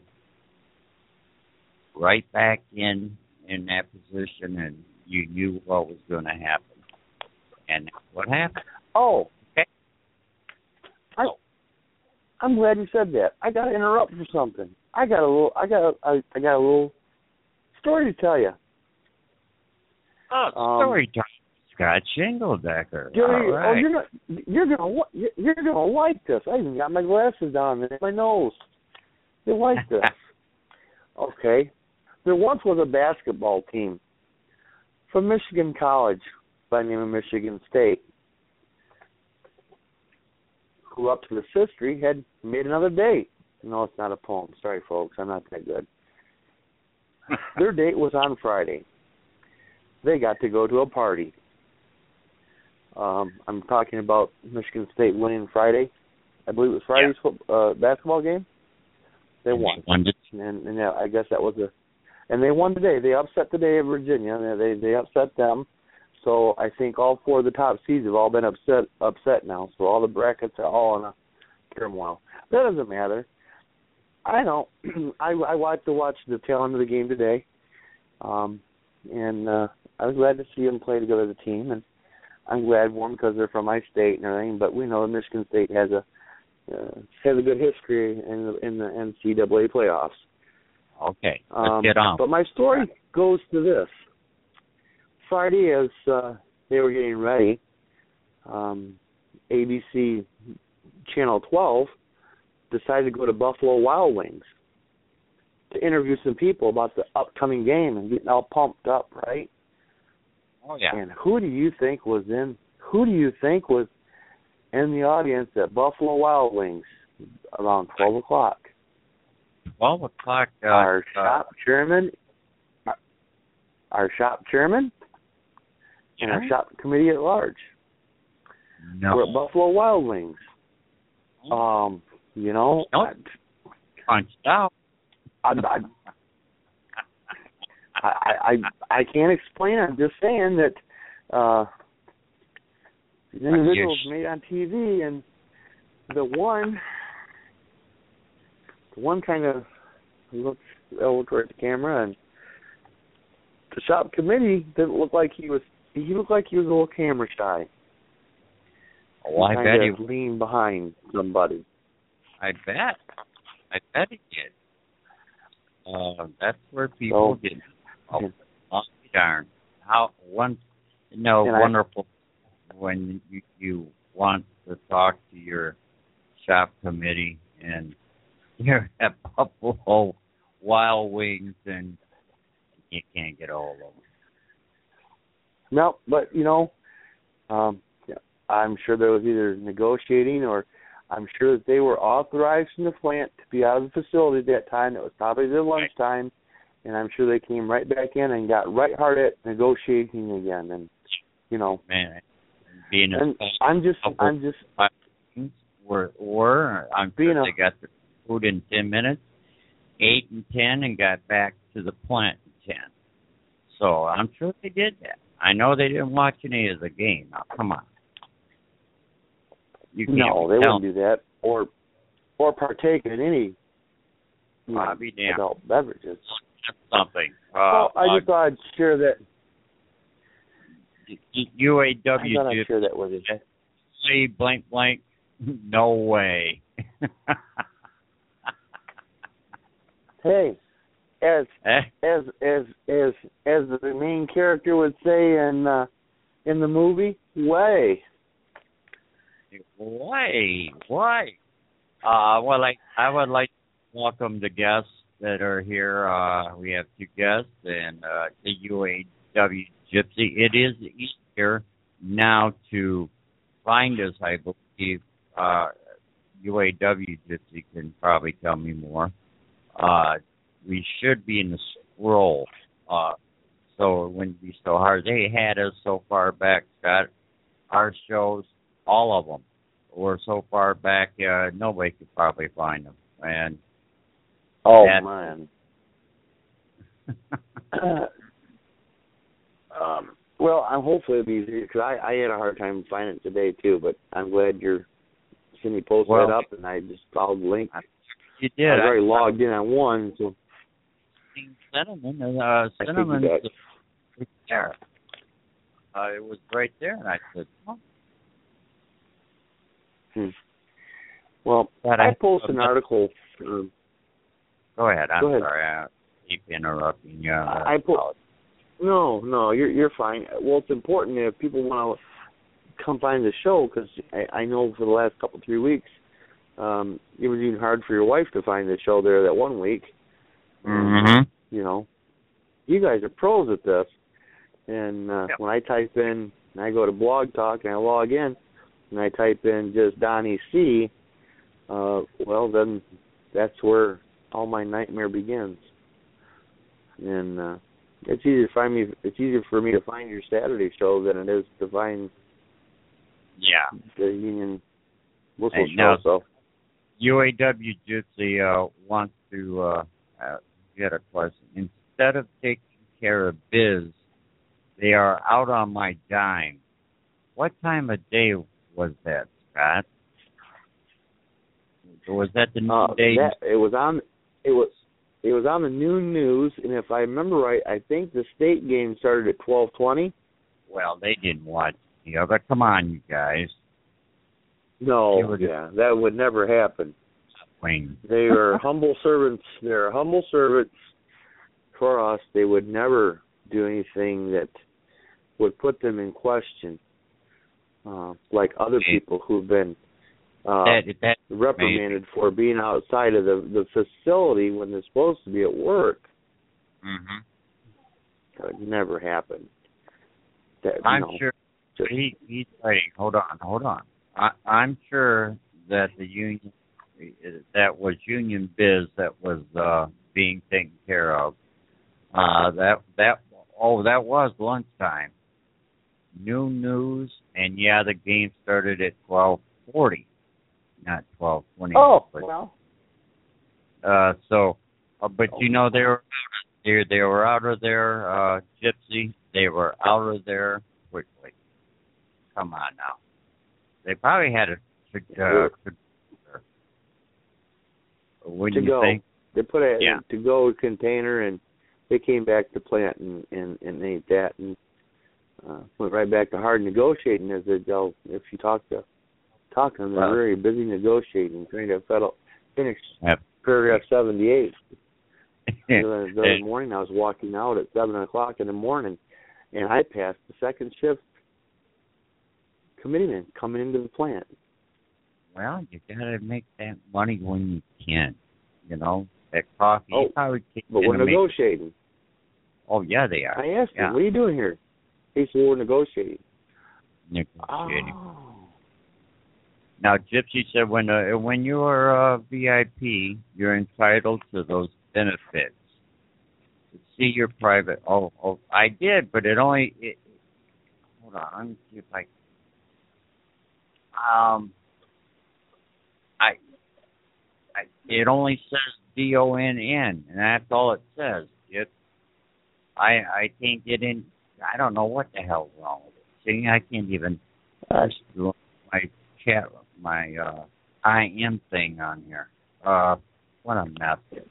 right back in, in that position, and you knew what was going to happen. And that's what happened. Oh. Okay. I, I'm glad you said that. I got to interrupt for something. I got a little. I got. A, I, I got a little story to tell you. Oh, story time. Scott Shingledecker. You're, All right. Oh, you're not. You're gonna. li- You're gonna like this. I even got my glasses on and my nose. You like this? Okay. There once was a basketball team from Michigan College by the name of Michigan State, who up to this history had made another date. No, it's not a poem. Sorry, folks. I'm not that good. Their date was on Friday. They got to go to a party. Um, I'm talking about Michigan State winning Friday. I believe it was Friday's Yeah. foot, uh, basketball game. They won. Won it. And, and yeah, I guess that was a, and they won today. They upset today at Virginia. They they upset them. So I think all four of the top seeds have all been upset upset now. So all the brackets are all in a turmoil. That doesn't matter. I don't. I I watched to watch the tail end of the game today, um, and uh, I was glad to see them play together as a team. And I'm glad one because they're from my state and everything. But we know Michigan State has a uh, has a good history in the in the N C double A playoffs. Okay, let's Um, get on. but my story goes to this. Friday, as uh, they were getting ready, um, A B C Channel twelve decided to go to Buffalo Wild Wings to interview some people about the upcoming game and getting all pumped up, right? Oh yeah. And who do you think was in? Who do you think was in the audience at Buffalo Wild Wings around twelve o'clock? Twelve o'clock. Uh, Our uh, shop chairman, our, our shop chairman, and our yeah? shop committee at large. No. We're at Buffalo Wild Wings. Um, you know, Nope. Punched out. I, I, I, I, I can't explain. I'm just saying that uh, these individuals made on T V, and the one, the one kind of looked over towards the camera, and the shop committee didn't look like he was. He looked like he was a little camera shy. Oh, I kind bet he. of leaned behind somebody. I bet. I bet he did. Uh, that's where people So, get. Oh, oh, darn! How one, you know, And I- wonderful when you, you want to talk to your shop committee and you're at Buffalo Wild Wings and you can't get all of them. No, but you know, um, yeah, I'm sure there was either negotiating or I'm sure that they were authorized from the plant to be out of the facility at that time. It was probably their lunchtime, and I'm sure they came right back in and got right hard at negotiating again. And you know, Man, being and a I'm just, I'm just, were or I'm being sure a, they got the food in ten minutes, eight and ten, and got back to the plant in ten. So I'm sure they did that. I know they didn't watch any of the game. Now, come on. You can't no, they tell. wouldn't do that, or or partake in any you know, I'll be damned. adult beverages. That's something. Uh, Well, I just thought I'd share that. U A I W thought I'd share that with you. say blank blank. No way. Hey, as eh? as as as as the main character would say in uh, in the movie, way. Why? Why? Uh, well, I I would like to welcome the guests that are here. Uh, we have two guests and uh, the U A W Gypsy. It is easier now to find us, I believe. Uh, U A W Gypsy can probably tell me more. Uh, we should be in the scroll, uh, so it wouldn't be so hard. They had us so far back, Scott. Our shows, all of them, were so far back, uh, nobody could probably find them. And Oh that, man. um, well, I'm hopefully it'll be easier because I, I had a hard time finding it today too. But I'm glad you're Cindy posted well, that up, and I just followed the link. You did. I was already I, logged in on one, so Cinnamon, uh, Cinnamon, I was there. Uh, it was right there, and I said, "Oh." Hmm. Well, But I, I posted an article. Um, Go ahead. I'm Go ahead. sorry. I keep interrupting you. Uh, I po- No, no, you're you're fine. Well, it's important if people want to come find the show, because I, I know for the last couple three weeks, um, it was even hard for your wife to find the show there that one week. Mm-hmm. You know, you guys are pros at this. And uh, yep. when I type in, and I go to Blog Talk and I log in, and I type in just Donnie C, uh, well, then that's where all my nightmare begins. And uh, it's easier to find me. It's easier for me to find your Saturday show than it is to find yeah the Union Whistle and show. now, So U A W Gypsy uh, wants to uh, uh, get a question. Instead of taking care of biz, they are out on my dime. What time of day was that, Scott? Was that the uh, day? That, it was on. It was. It was on the noon news, and if I remember right, I think the state game started at twelve twenty. Well, they didn't watch. Yeah, but come on, you guys. No, would, yeah, that would never happen. Wayne. They are humble servants. They're humble servants for us. They would never do anything that would put them in question, uh, like other people who've been uh, that, that, reprimanded for being outside of the, the facility when they're supposed to be at work. Mm-hmm. That would never happen. That, I'm know, sure. just, he, he's waiting. Hold on, hold on. I, I'm sure that the union, that was union biz that was uh, being taken care of. Uh, that that oh, that was lunchtime. Noon news, and yeah, the game started at twelve forty, not twelve twenty. Oh, but, well. Uh, so, uh, but you know they were they they were out of there, uh, Gypsy. They were out of there quickly. Come on now. They probably had a uh, wouldn't to you go. think? They put a yeah. to go container, and they came back to plant and and, and ate that, and uh, went right back to hard negotiating. As they go, if you talk to talk to them, they're well, very busy negotiating, trying to federal, finish yep. paragraph seventy-eight. the, the other and, morning, I was walking out at seven o'clock in the morning, and I passed the second shift committeeman coming into the plant. Well, you gotta make that money when you can. You know, that coffee. Oh, probably but we're negotiating. Make... Oh yeah, they are. I asked yeah. him, "What are you doing here?" He said, "We're negotiating." Negotiating. Oh. Now, Gypsy said, when uh, when you are a V I P, you're entitled to those benefits. To see your private. Oh, oh, I did, but it only. It, hold on, let me see if I. Um, I, I, it only says D O N N, and that's all it says. It, I, I can't get in. I don't know what the hell's wrong with it. See, I can't even uh, do my chat, my uh, I am thing on here. Uh, what a mess.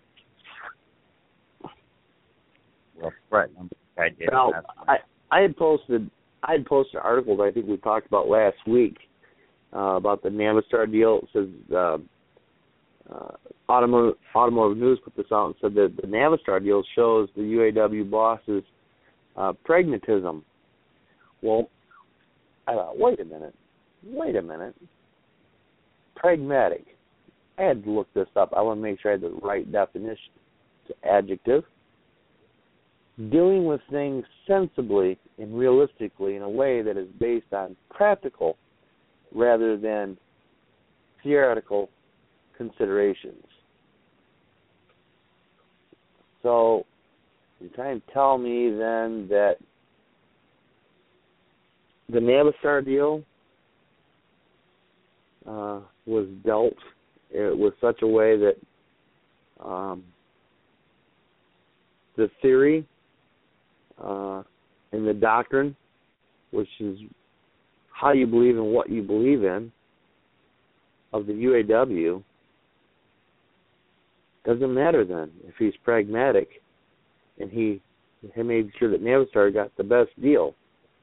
Well, Brett, I did. Well, I, I had posted, I had posted articles. I think we talked about last week. Uh, about the Navistar deal. It says uh, uh, Automotive, Automotive News put this out and said that the Navistar deal shows the U A W boss's uh, pragmatism. Well, I thought, wait a minute, wait a minute. Pragmatic. I had to look this up. I want to make sure I had the right definition. It's an adjective. Dealing with things sensibly and realistically in a way that is based on practical rather than theoretical considerations. So you're trying to tell me then that the Navistar deal uh, was dealt uh, with such a way that um, the theory uh, and the doctrine, which is how you believe in what you believe in, of the U A W, doesn't matter then if he's pragmatic and he, he made sure that Navistar got the best deal.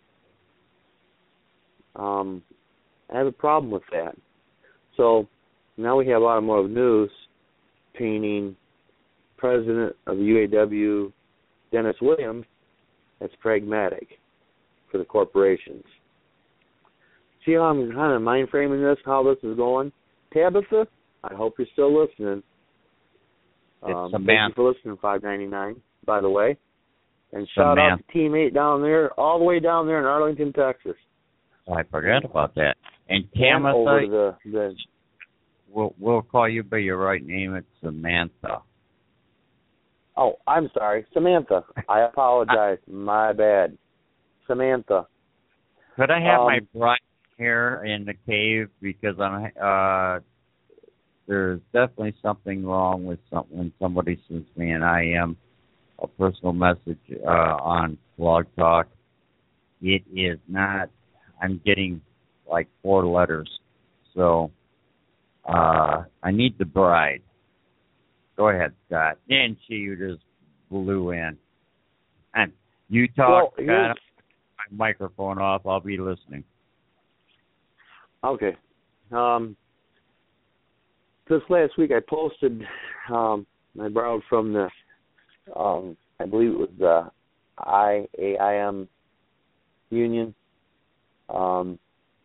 Um, I have a problem with that. So now we have Automotive News painting President of the U A W, Dennis Williams, that's pragmatic for the corporations. See how I'm kind of mind framing this, how this is going? Tabitha, I hope you're still listening. Um, thank you for listening, five ninety-nine, by the way. And shout Samantha. out to Team eight down there, all the way down there in Arlington, Texas. I forgot about that. And And over Tamitha, the, the we'll, we'll call you by your right name. It's Samantha. Oh, I'm sorry, Samantha. I apologize. My bad. Samantha. Could I have Um, my bride here in the cave? Because I'm, uh, there's definitely something wrong with some, when somebody sends me an I M, a personal message uh, on Blog Talk. It is not, I'm getting like four letters. So uh, I need the bride. Go ahead, Scott. And she you just blew in. And you talk, Well, Scott, my microphone off. I'll be listening. Okay. Um, this last week I posted, um, I borrowed from the, um, I believe it was the I A I M union. Um,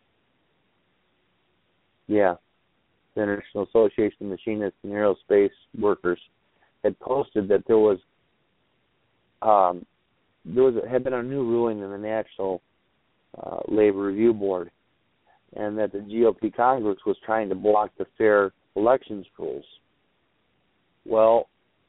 yeah, the International Association of Machinists and Aerospace Workers had posted that there was, um, there was had been a new ruling in the National uh, Labor Review Board, and that the G O P Congress was trying to block the fair elections rules. Well,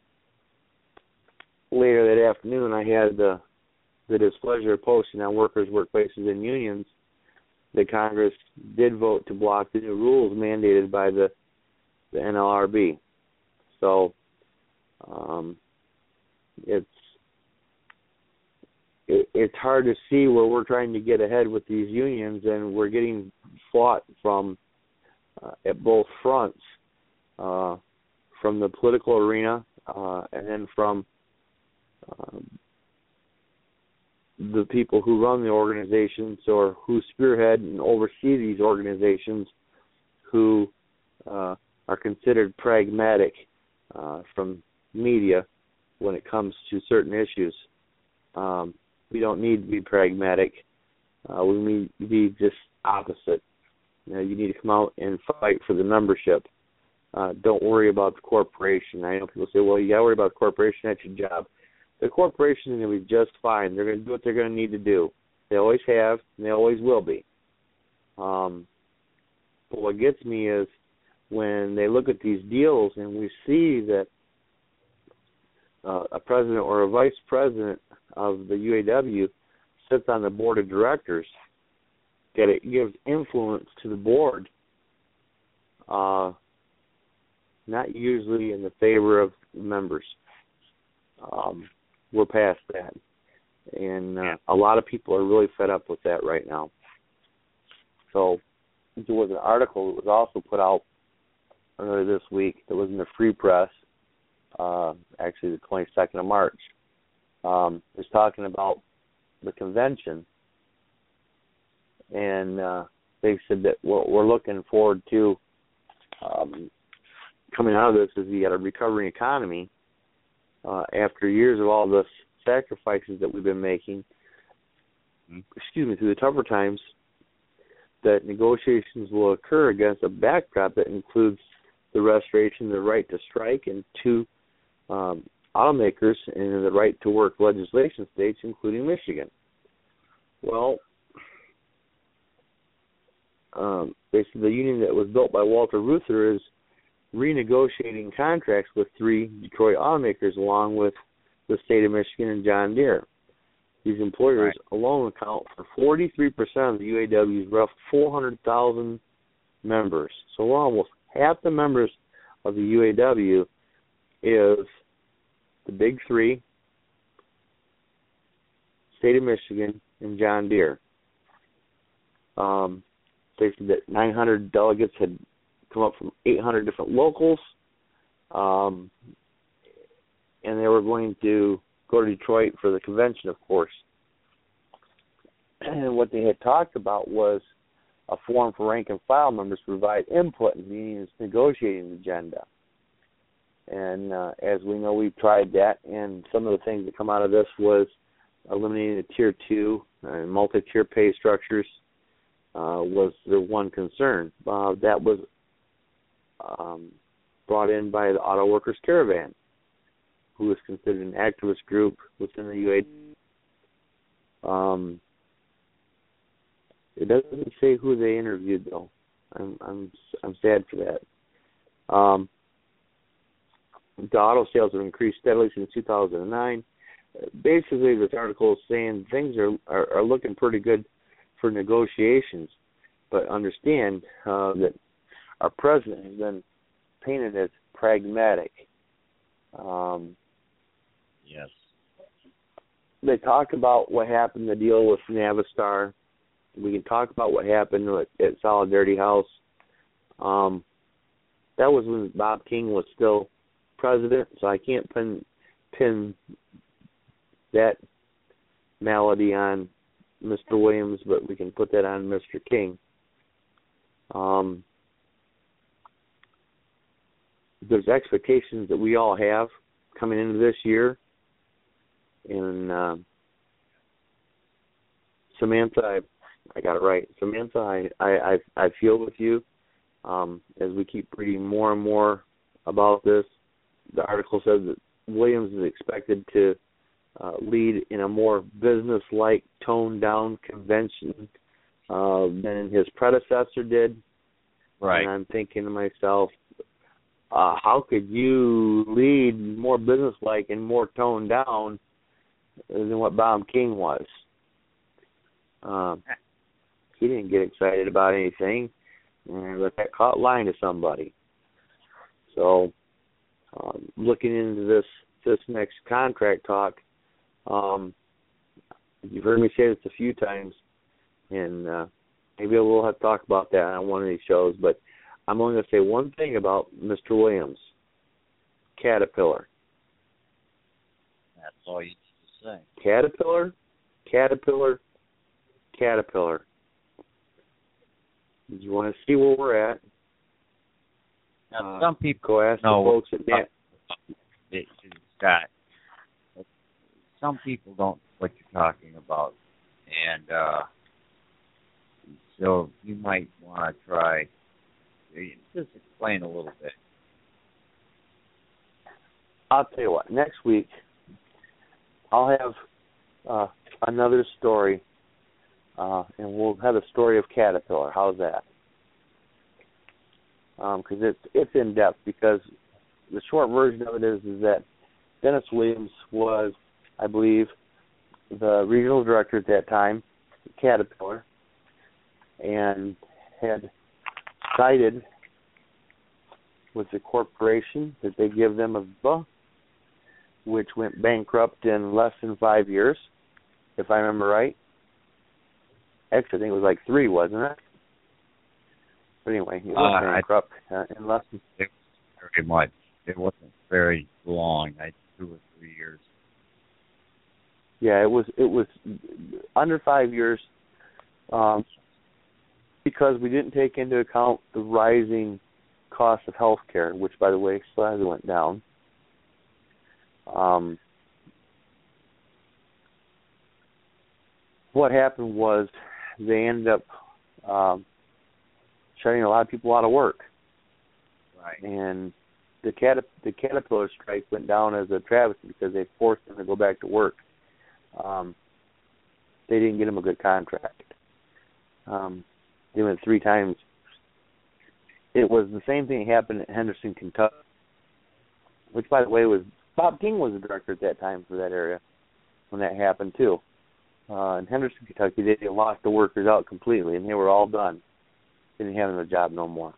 later that afternoon, I had the the displeasure of posting on workers' workplaces and unions that Congress did vote to block the new rules mandated by the the N L R B. So um, it's it, it's hard to see where we're trying to get ahead with these unions, and we're getting fought from uh, at both fronts, uh, from the political arena uh, and then from um, the people who run the organizations or who spearhead and oversee these organizations, who uh, are considered pragmatic uh, from media when it comes to certain issues. Um, we don't need to be pragmatic. Uh, we need to be just opposite. You know, you need to come out and fight for the membership. Uh, don't worry about the corporation. I know people say, well, you got to worry about the corporation. That's your job. The corporation is going to be just fine. They're going to do what they're going to need to do. They always have, and they always will be. Um, but what gets me is when they look at these deals and we see that uh, a president or a vice president of the U A W sits on the board of directors, that it gives influence to the board, uh, not usually in the favor of members. Um, we're past that. And uh, a lot of people are really fed up with that right now. So there was an article that was also put out earlier this week that was in the Free Press, uh, actually the twenty-second of March. Um, it was talking about the convention, and uh, they said that what we're looking forward to um, coming out of this is we got a recovering economy uh, after years of all the sacrifices that we've been making, excuse me, through the tougher times, that negotiations will occur against a backdrop that includes the restoration of the right to strike in two um, automakers and the right to work legislation states, including Michigan. Well, um, basically the union that was built by Walter Reuther is renegotiating contracts with three Detroit automakers along with the state of Michigan and John Deere. These employers right. alone account for forty-three percent of the U A W's rough four hundred thousand members. So almost half the members of the U A W is the big three, state of Michigan, and John Deere. Um, they said that nine hundred delegates had come up from eight hundred different locals, um, and they were going to go to Detroit for the convention, of course. And what they had talked about was a forum for rank and file members to provide input in the union's negotiating agenda. And uh, as we know, we've tried that, and some of the things that come out of this was eliminating the tier two and multi-tier pay structures uh, was their one concern. Uh, that was um, brought in by the Auto Workers Caravan, who is considered an activist group within the U A W. Um, it doesn't say who they interviewed, though. I'm I'm I'm sad for that. Um, the auto sales have increased steadily since two thousand nine. Basically, this article is saying things are, are, are looking pretty good for negotiations, but understand uh, that our president has been painted as pragmatic. Um, yes. They talk about what happened, the deal with Navistar. We can talk about what happened at, at Solidarity House. Um, that was when Bob King was still president, so I can't pin, pin that malady on Mister Williams, but we can put that on Mister King. Um, there's expectations that we all have coming into this year. And uh, Samantha, I, I got it right. Samantha, I, I, I feel with you. Um, as we keep reading more and more about this, the article says that Williams is expected to uh, lead in a more business-like, toned-down convention uh, than his predecessor did. Right. And I'm thinking to myself, uh, how could you lead more business-like and more toned down than what Bob King was? Um, he didn't get excited about anything, and let that caught line to somebody. So, um, looking into this this next contract talk, um, you've heard me say this a few times, and uh, maybe we'll have to talk about that on one of these shows, but I'm only going to say one thing about Mister Williams. Caterpillar. That's all you need to say. Caterpillar, Caterpillar, Caterpillar. You want to see where we're at? Now, uh, some people go ask know the folks at Nat. Scott. Some people don't know what you're talking about, and uh, so you might want to try just explain a little bit. I'll tell you what. Next week, I'll have uh, another story, uh, and we'll have a story of Caterpillar. How's that? Because um, it's it's in depth. Because the short version of it is is that Dennis Williams was, I believe, the regional director at that time, at Caterpillar, and had sided with the corporation that they give them a book, which went bankrupt in less than five years, if I remember right. Actually, I think it was like three, wasn't it? But anyway, it was uh, bankrupt uh, in less than... It was very much. It wasn't very long. I two or three years. Yeah, it was. It was under five years, um, because we didn't take into account the rising cost of health care, which, by the way, slightly went down. Um, what happened was they ended up um, shutting a lot of people out of work. Right. And the Cat- the Caterpillar strike went down as a travesty because they forced them to go back to work. Um, they didn't get them a good contract. Um, they went three times. It was the same thing that happened at Henderson, Kentucky, which, by the way, was Bob King was the director at that time for that area when that happened, too. Uh, in Henderson, Kentucky, they, they locked the workers out completely, and they were all done. They didn't have another job no more.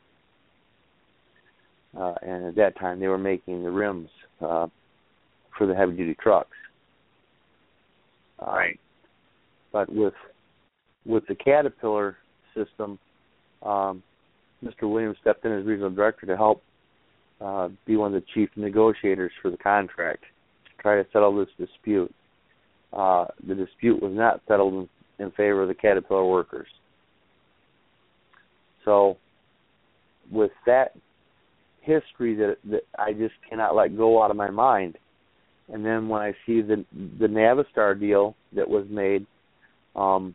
Uh, and at that time, they were making the rims uh, for the heavy-duty trucks. Uh, right. But with with the Caterpillar system, um, Mister Williams stepped in as regional director to help uh, be one of the chief negotiators for the contract to try to settle this dispute. Uh, the dispute was not settled in, in favor of the Caterpillar workers. So, with that history that that I just cannot let go out of my mind, And then when I see the the Navistar deal that was made, um,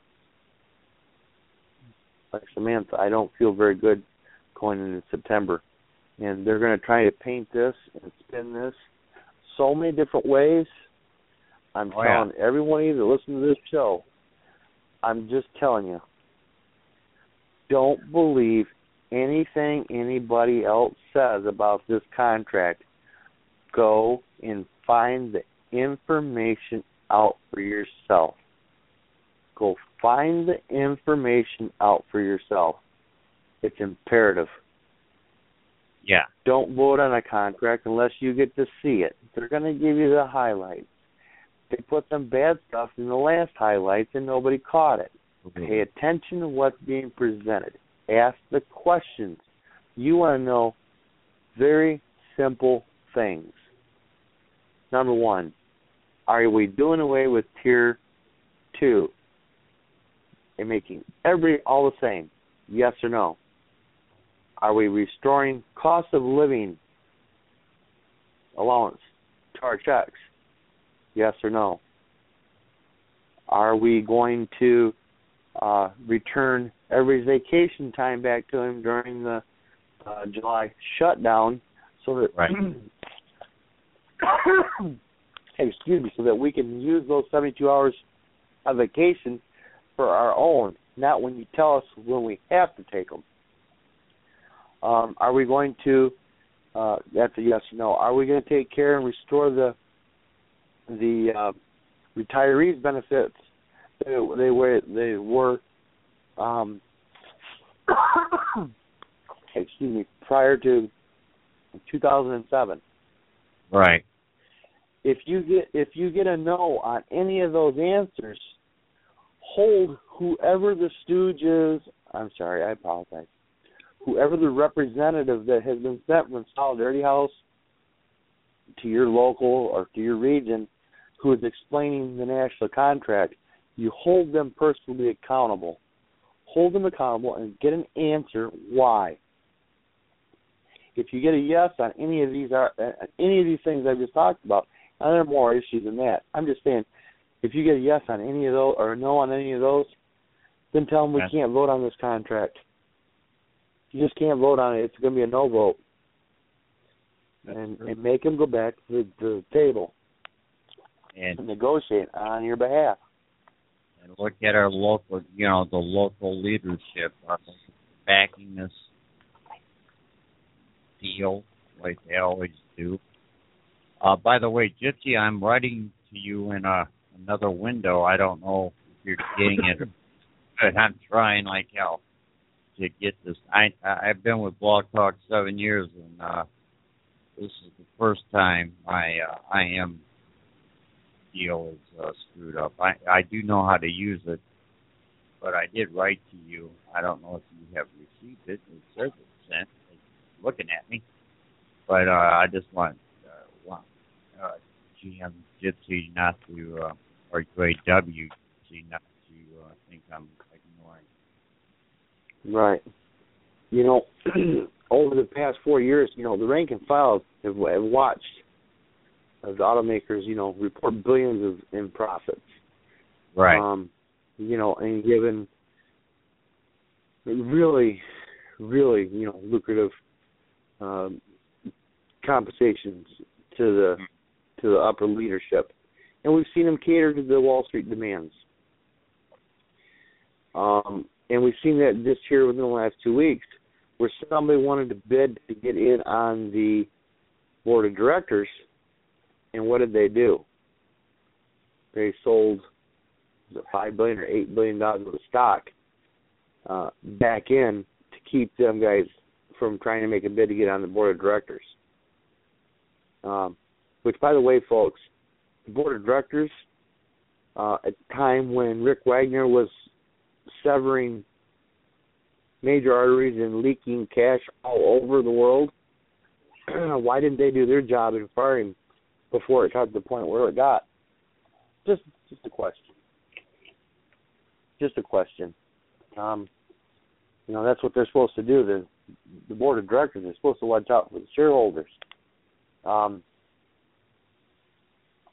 like Samantha, I don't feel very good going into September. And they're going to try to paint this and spin this so many different ways. I'm oh, telling yeah. every one of you that listen to this show, I'm just telling you, don't believe anything anybody else says about this contract. Go and find the information out for yourself. Go find the information out for yourself. It's imperative. Yeah. Don't vote on a contract unless you get to see it. They're going to give you the highlights. They put some bad stuff in the last highlights and nobody caught it. Okay. Pay attention to what's being presented. Ask the questions. You want to know very simple things. Number one, are we doing away with tier two and making every all the same? Yes or no? Are we restoring cost of living allowance to our checks? Yes or no? Are we going to uh, return every vacation time back to him during the uh, July shutdown so that right. excuse me, so that we can use those seventy-two hours of vacation for our own, not when you tell us when we have to take them. Um, are we going to, uh, that's a yes or no, are we going to take care and restore the the uh, retirees' benefits they, they were, they were um, excuse me, prior to two thousand seven? Right. If you get if you get a no on any of those answers, hold whoever the stooge is. I'm sorry, I apologize. Whoever the representative that has been sent from Solidarity House to your local or to your region who is explaining the national contract, you hold them personally accountable. Hold them accountable and get an answer why. If you get a yes on any of these uh, any of these things I've just talked about, and there are more issues than that, I'm just saying, if you get a yes on any of those or a no on any of those, then tell them we okay. can't vote on this contract. You just can't vote on it. It's going to be a no vote. And, and make them go back to the, the table and, and negotiate on your behalf. And look at our local, you know, the local leadership uh, backing this deal like they always do. Uh, by the way, Gypsy, I'm writing to you in a, another window. I don't know if you're getting it, but I'm trying like hell to get this. I, I've been with Blog Talk seven years, and uh, this is the first time my uh, I am deal is uh, screwed up. I, I do know how to use it, but I did write to you. I don't know if you have received it. It says it's sent. It's looking at me. But uh, I just want, uh, want uh, G M Gypsy not to, uh, or Grade W Gypsy not to uh, think I'm ignoring. Right. You know, over the past four years, you know, the rank and file have, have watched as the automakers, you know, report billions of in profits. Right. Um, you know, and given really, really, you know, lucrative um, compensations to the to the upper leadership, and we've seen them cater to the Wall Street demands. Um, and we've seen that just here within the last two weeks, where somebody wanted to bid to get in on the board of directors, and what did they do? They sold was it five billion or eight billion dollars worth of stock uh, back in to keep them guys from trying to make a bid to get on the board of directors. Um, which, by the way, folks, the board of directors, uh, at the time when Rick Wagner was severing major arteries and leaking cash all over the world, why didn't they do their job and fire him before it got to the point where it got? Just, just a question. Just a question. Um, you know, that's what they're supposed to do. The, the board of directors is supposed to watch out for the shareholders. Um,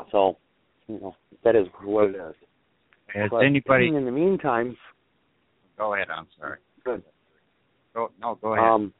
So, you know, that is what it is. Has but anybody? In the meantime, go ahead. I'm sorry. Good. Go no. Go ahead. Um,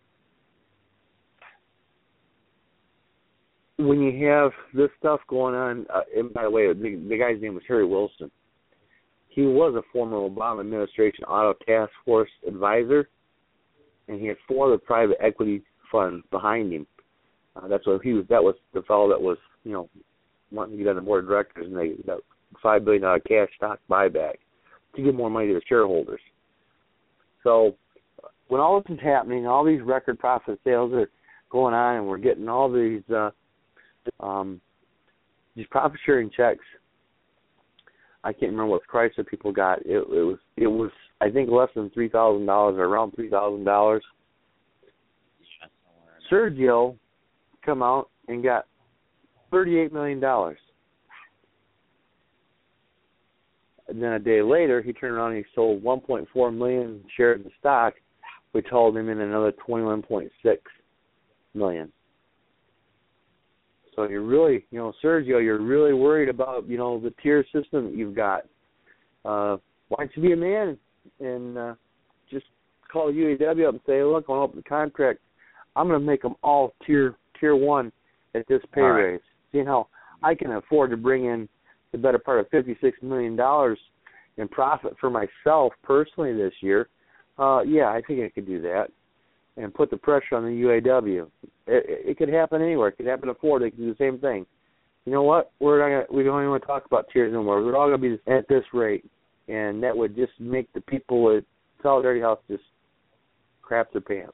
when you have this stuff going on, uh, and by the way, the, the guy's name was Harry Wilson. He was a former Obama administration auto task force advisor, and he had four other private equity funds behind him. Uh, that's what he was. That was the fellow that was, you know, wanting to get on the board of directors, and they got five billion dollar cash stock buyback to give more money to the shareholders. So when all this is happening, all these record profit sales are going on, and we're getting all these uh, um, these profit sharing checks. I can't remember what Chrysler people got. It, it was it was I think less than three thousand dollars or around three thousand dollars. Sergio come out and got thirty-eight million dollars. And then a day later, he turned around and he sold one point four million shares of stock, which hauled him in another twenty-one point six million. So you're really, you know, Sergio, you're really worried about, you know, the tier system that you've got. Uh, why don't you be a man and uh, just call U A W up and say, look, I want to open the contract. I'm going to make them all tier tier one at this pay all right. raise. Seeing how I can afford to bring in the better part of fifty-six million dollars in profit for myself personally this year, uh, yeah, I think I could do that and put the pressure on the U A W. It, it, it could happen anywhere. It could happen at Ford. They could do the same thing. You know what? We're not gonna, we don't even want to talk about tiers anymore. We're all going to be at this rate, and that would just make the people at Solidarity House just crap their pants.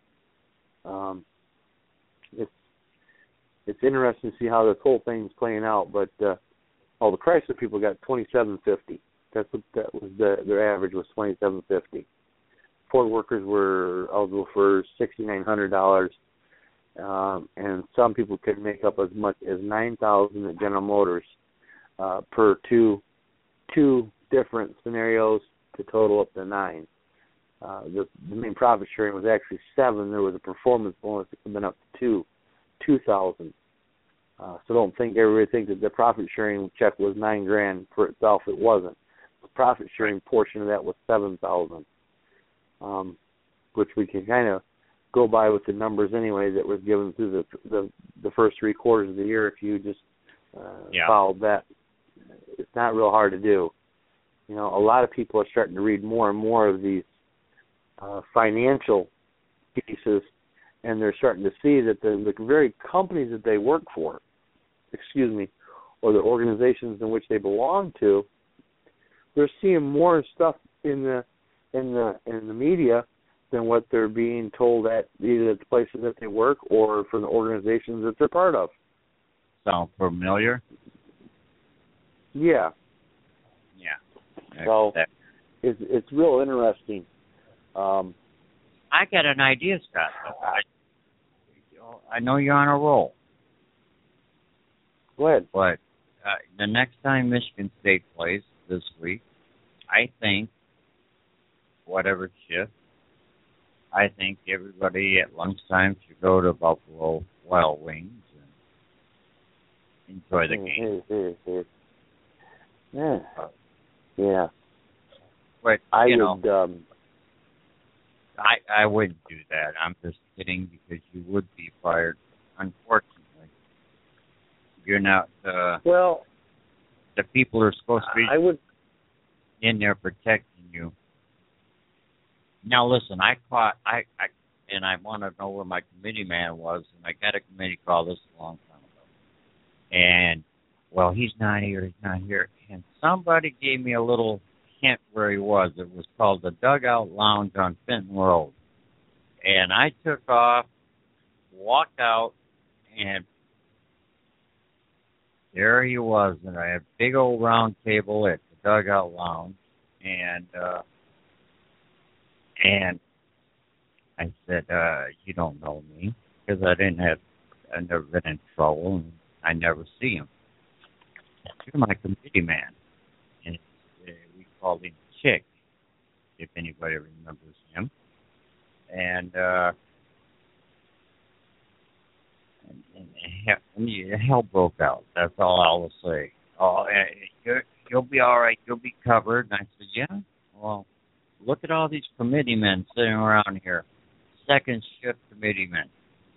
Um, it's it's interesting to see how this whole thing's playing out, but uh, all the Chrysler people got twenty-seven fifty. That's what that was. The, their average was twenty-seven fifty. Ford workers were eligible for sixty-nine hundred dollars, um, and some people could make up as much as nine thousand at General Motors uh, per two two different scenarios to total up to nine. Uh, the, the main profit sharing was actually seven. There was a performance bonus that could have been up to two, two thousand. Uh, so don't think everybody thinks that the profit sharing check was nine grand for itself. It wasn't. The profit sharing portion of that was seven thousand, um, which we can kind of go by with the numbers anyway that was given through the the, the first three quarters of the year. If you just uh, yeah. followed that, it's not real hard to do. You know, a lot of people are starting to read more and more of these uh, financial pieces, and they're starting to see that the, the very companies that they work for, excuse me, or the organizations in which they belong to, they're seeing more stuff in the in the in the media than what they're being told at either at the places that they work or from the organizations that they're part of. Sound familiar? Yeah. Yeah. So that, it's it's real interesting. Um, I got an idea, Scott. I, I know you're on a roll. Go ahead. But uh, the next time Michigan State plays this week, I think, whatever shift, I think everybody at lunchtime should go to Buffalo Wild Wings and enjoy the game. yeah. Yeah. But, I you would, know, um, I, I wouldn't do that. I'm just kidding because you would be fired, unfortunately. You're not, uh, well, the people who are supposed to be I would, in there protecting you. Now, listen, I caught, I, I and I want to know where my committee man was, and I got a committee call this a long time ago. And, well, he's not here, he's not here. And somebody gave me a little hint where he was. It was called the Dugout Lounge on Fenton Road. And I took off, walked out, and there he was. And I had a big old round table at the Dugout Lounge. And, uh, and I said, uh, you don't know me, because I didn't have, I've never been in trouble, and I never see him. You're my committee man. And uh, we called him Chick, if anybody remembers him. And uh, and, and, and he- hell broke out. That's all I will say. Oh, eh, you're, you'll be all right. You'll be covered. And I said, yeah. Well, look at all these committee men sitting around here, second shift committee men.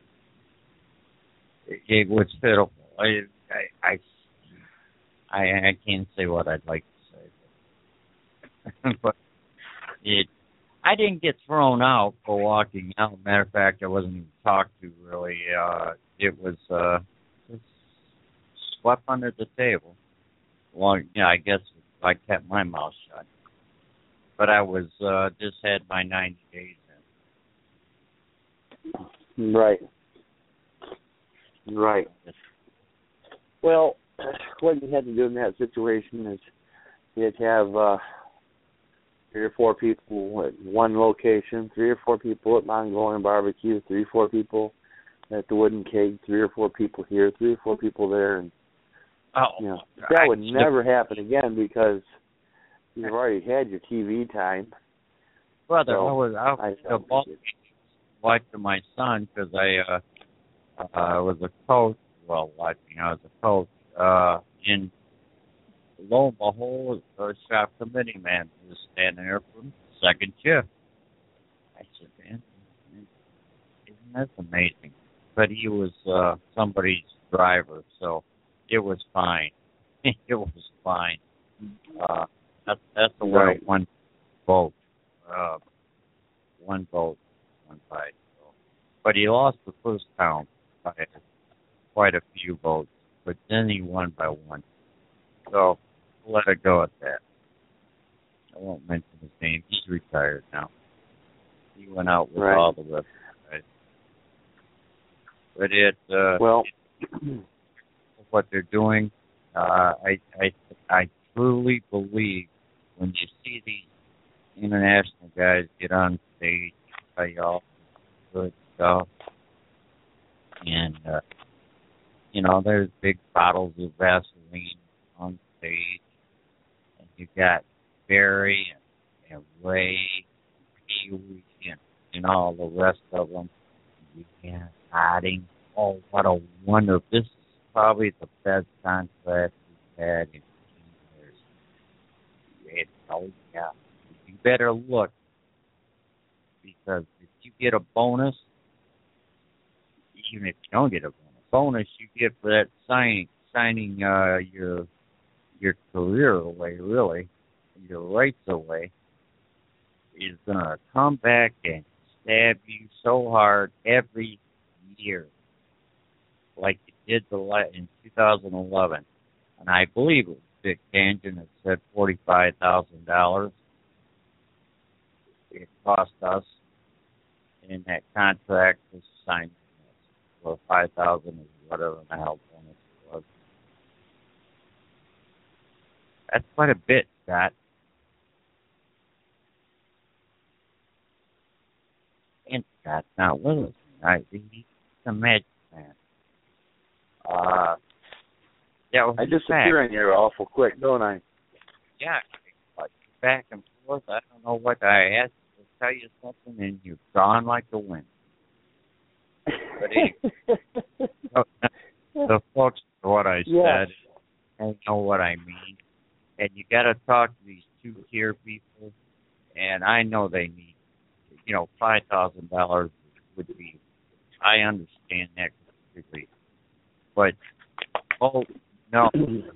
It, it was pitiful. I, I, I, I, I can't say what I'd like to say, but it. I didn't get thrown out for walking out. Matter of fact, I wasn't even talked to really. Uh, it was uh, just swept under the table. Well, yeah, I guess I kept my mouth shut. But I was uh, just had my ninety days in. Right. Right. Well, what you had to do in that situation is you had to have uh, three or four people at one location, three or four people at Mongolian Barbecue, three or four people at the Wooden Keg, three or four people here, three or four people there, and oh, you know, that I, would never happen again because you've already had your T V time. Brother, so I was out I the ball watching my son because I uh, uh, was a coach. Well, watching, I was a coach. Uh, in lo and behold, the shop committee man was standing there from second shift. I said, man, isn't that amazing? But he was uh, somebody's driver, so it was fine. It was fine. Uh, that's that's the way right. one vote, uh, one vote, one side. So. But he lost the first count by quite a few votes. But then he won by one. So let it go at that. I won't mention his name. He's retired now. He went out with right. all the rest of the guys. But it, uh, well, it, what they're doing, uh, I, I, I truly believe when you see these international guys get on stage, play all good stuff, and uh, you know, there's big bottles of Vaseline on stage, and you got Barry and, and Ray, Pee Wee, and, and all the rest of them. You got Harding. Oh, what a wonder! This is probably the best contract we've had in years. It, oh yeah, you better look because if you get a bonus, even if you don't get a bonus. bonus you get for that signing signing uh, your your career away, really, your rights away, is gonna come back and stab you so hard every year, like it did the in two thousand eleven, and I believe it was Dick Tangent that said forty-five thousand dollars. It cost us in that contract to sign. Or five thousand or whatever the hell bonus it was. That's quite a bit, Scott. And Scott's not with us tonight. He's a Magic fan. Uh, yeah, I disappear on you awful quick, don't I? Yeah, like back and forth. I don't know what I asked to tell you something, and you're gone like the wind. But anyway, the folks know what I said, and know what I mean. And you got to talk to these two-tier people, and I know they need, you know, five thousand dollars would be, I understand that completely. But, oh, no.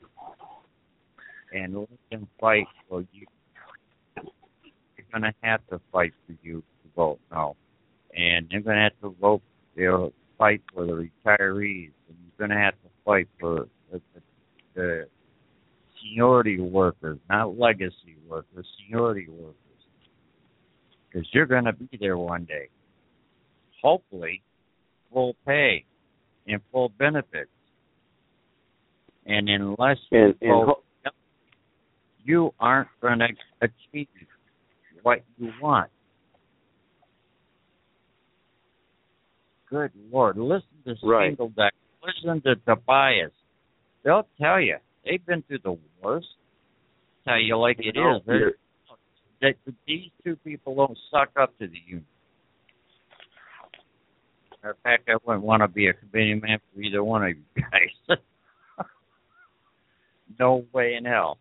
And let them fight for you. They're going to have to fight for you to vote no. And they're going to have to vote. They'll fight for the retirees, and you're going to have to fight for the, the, the seniority workers, not legacy workers, seniority workers, because you're going to be there one day. Hopefully, full pay and full benefits. And unless you and, vote, and ho- you aren't going to achieve what you want. Good Lord, listen to right. Single Deck. Listen to Tobias. They'll tell you. They've been through the worst. Tell you like it no, is. They're, they, these two people don't suck up to the union. In fact, I wouldn't want to be a committee man for either one of you guys. No way in hell.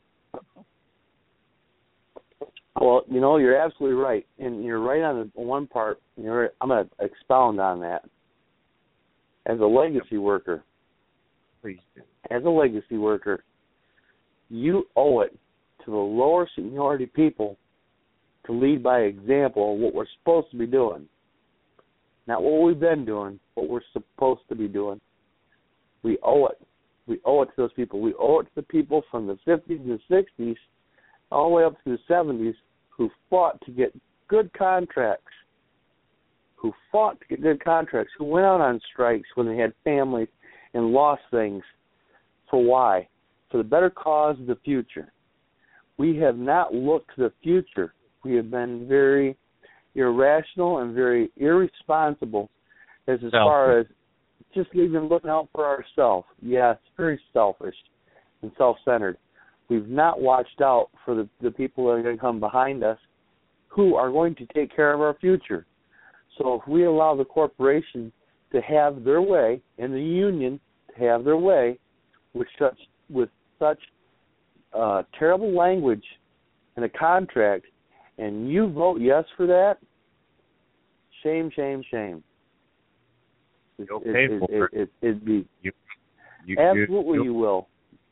Well, you know, you're absolutely right, and you're right on the one part. You're, I'm going to expound on that. As a legacy worker, Please do. As a legacy worker, you owe it to the lower seniority people to lead by example of what we're supposed to be doing. Not what we've been doing, what we're supposed to be doing. We owe it. We owe it to those people. We owe it to the people from the fifties and sixties all the way up to the seventies who fought to get good contracts, who fought to get good contracts, who went out on strikes when they had families and lost things. For why? For the better cause of the future. We have not looked to the future. We have been very irrational and very irresponsible as, as far as just even looking out for ourselves. Yeah, it's very selfish and self-centered. We've not watched out for the, the people that are going to come behind us who are going to take care of our future. So if we allow the corporation to have their way and the union to have their way with such with such uh, terrible language in a contract, and you vote yes for that, shame, shame, shame. You'll pay it, for it, it, it, it'd be you, you, absolutely you, you will.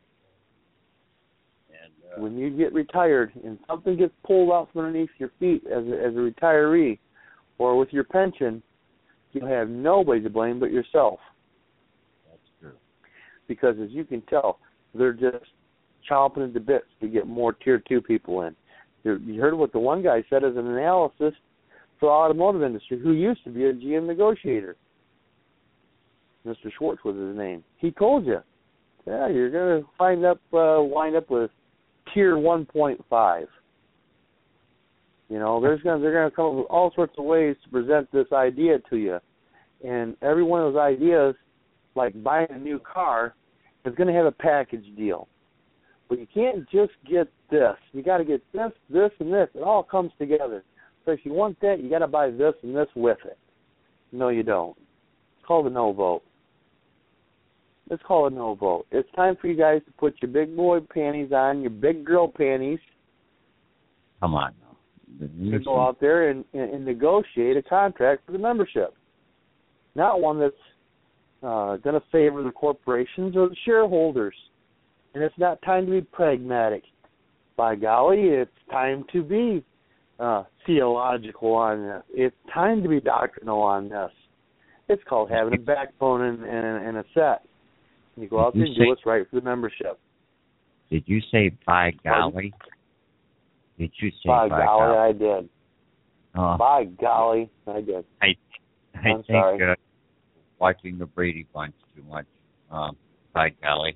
And, uh, when you get retired and something gets pulled out from underneath your feet as a, as a retiree or with your pension, you'll have nobody to blame but yourself. That's true. Because as you can tell, they're just chomping at the bits to get more tier two people in. You heard what the one guy said as an analysis for the automotive industry, who used to be a G M negotiator. Mister Schwartz was his name. He told you, yeah, you're going to find up, uh, wind up with tier one point five. You know, there's going they're going to come up with all sorts of ways to present this idea to you, and every one of those ideas, like buying a new car, is going to have a package deal. But you can't just get this. You got to get this, this, and this. It all comes together. So if you want that, you got to buy this and this with it. No, you don't. It's called a no vote. It's called a no vote. It's time for you guys to put your big boy panties on, your big girl panties. Come on. To go out there and, and, and negotiate a contract for the membership. Not one that's uh, going to favor the corporations or the shareholders. And it's not time to be pragmatic. By golly, it's time to be uh, theological on this. It's time to be doctrinal on this. It's called having a backbone and, and, and a set. You go out there and do what's right for the membership. Did you say by golly? Did you say by, by golly? golly? I did. Uh, by golly, I did. I, I I'm think sorry. Uh, watching the Brady Bunch too much. Um, by golly.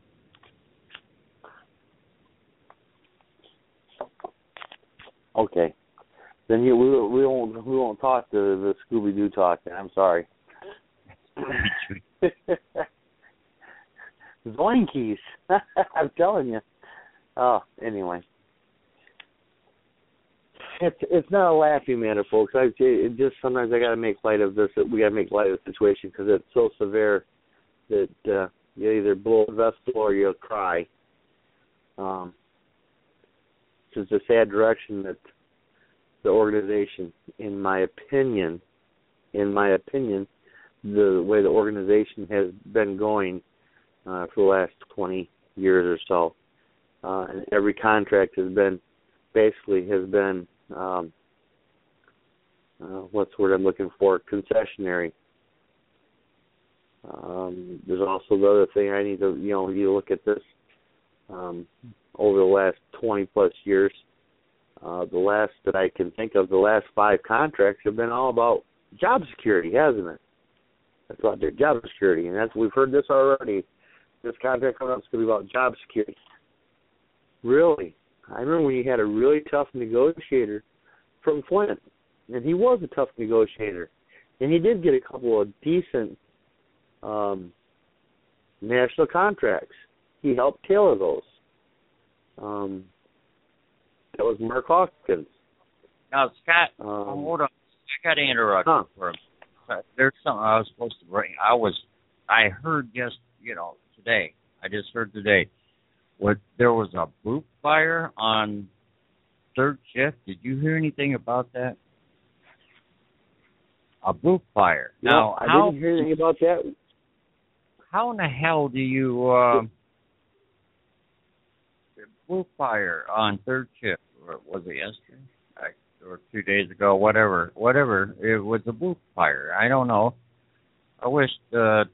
Okay. Then you, we we won't we won't talk the the Scooby Doo talk. I'm sorry. Zoinkies. I'm telling you. Oh, anyway. It's it's not a laughing matter, folks. I it just sometimes I got to make light of this. We got to make light of the situation because it's so severe that uh, you either blow a vessel or you'll cry. Um, it's a sad direction that the organization, in my opinion, in my opinion, the way the organization has been going uh, for the last twenty years or so, uh, and every contract has been basically has been um, uh, what's the word I'm looking for? Concessionary. Um, there's also the other thing I need to you know you look at this um, over the last twenty plus years. Uh, the last that I can think of, the last five contracts have been all about job security, hasn't it? That's about their job security, and that's we've heard this already. This contract coming up is going to be about job security. Really, I remember when you had a really tough negotiator from Flint, and he was a tough negotiator, and he did get a couple of decent um, national contracts. He helped tailor those. Um, That was Mark Hawkins. Now, Scott, Um, hold on. I got to interrupt huh. you for a there's something I was supposed to bring. I was, I heard just, you know, today. I just heard today. What there was a boot fire on third shift. Did you hear anything about that? A boot fire. No, now, I how, didn't hear anything about that. How in the hell do you uh, boot fire on third shift? Or was it yesterday? I, or two days ago? Whatever. Whatever. It was a boot fire. I don't know. I wish uh,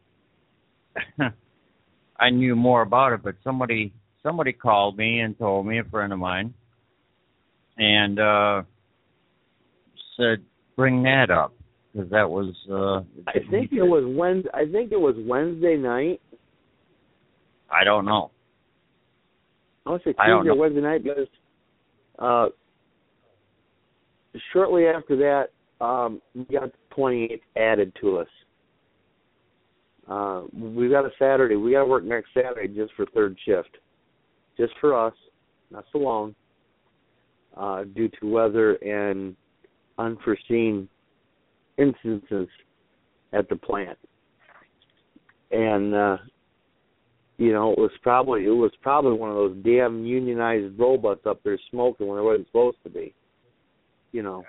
I knew more about it, but somebody somebody called me and told me, a friend of mine, and uh, said, bring that up, because that was... Uh, I think it was Wednesday, I think it was Wednesday night. I don't know. I want to say I don't Tuesday or know. Wednesday night, because uh, shortly after that, um, we got twenty-eight added to us. Uh, we got a Saturday. We got to work next Saturday just for third shift. Just for us, not so long, uh, due to weather and unforeseen instances at the plant. And, uh, you know, it was probably it was probably one of those damn unionized robots up there smoking when it wasn't supposed to be. You know.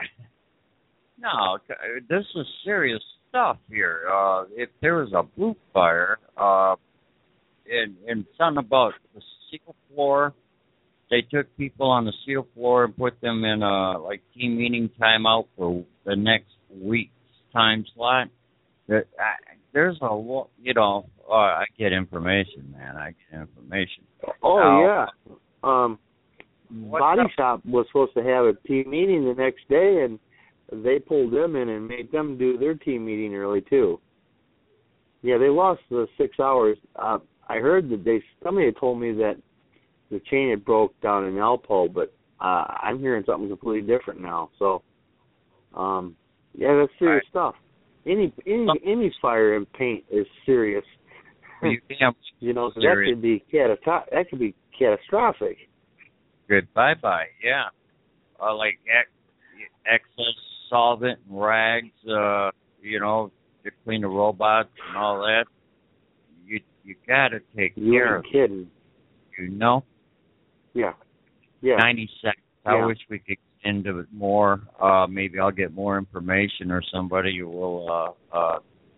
No, this is serious stuff here. Uh, if there was a boot fire, uh, and, and something about the seal floor, they took people on the seal floor and put them in a like team meeting timeout for the next week's time slot. There, I, there's a lot, you know. Uh, I get information, man. I get information. Oh now, yeah. Um, Body up? Shop was supposed to have a team meeting the next day, and they pulled them in and made them do their team meeting early too. Yeah, they lost the six hours. Uh, I heard that they somebody had told me that the chain had broke down in Alpo, but uh, I'm hearing something completely different now. So, um, yeah, that's serious right. stuff. Any any any fire in paint is serious. You, damn you know, so serious. that could be catastro- that could be catastrophic. Good bye bye. Yeah, uh, like ex- excess solvent and rags. Uh, you know, to clean the robots and all that. You you gotta take You care ain't of kidding. it. You know. Yeah. Yeah. Ninety seconds. I Yeah. wish we could get into it more. Uh, maybe I'll get more information, or somebody will uh, uh,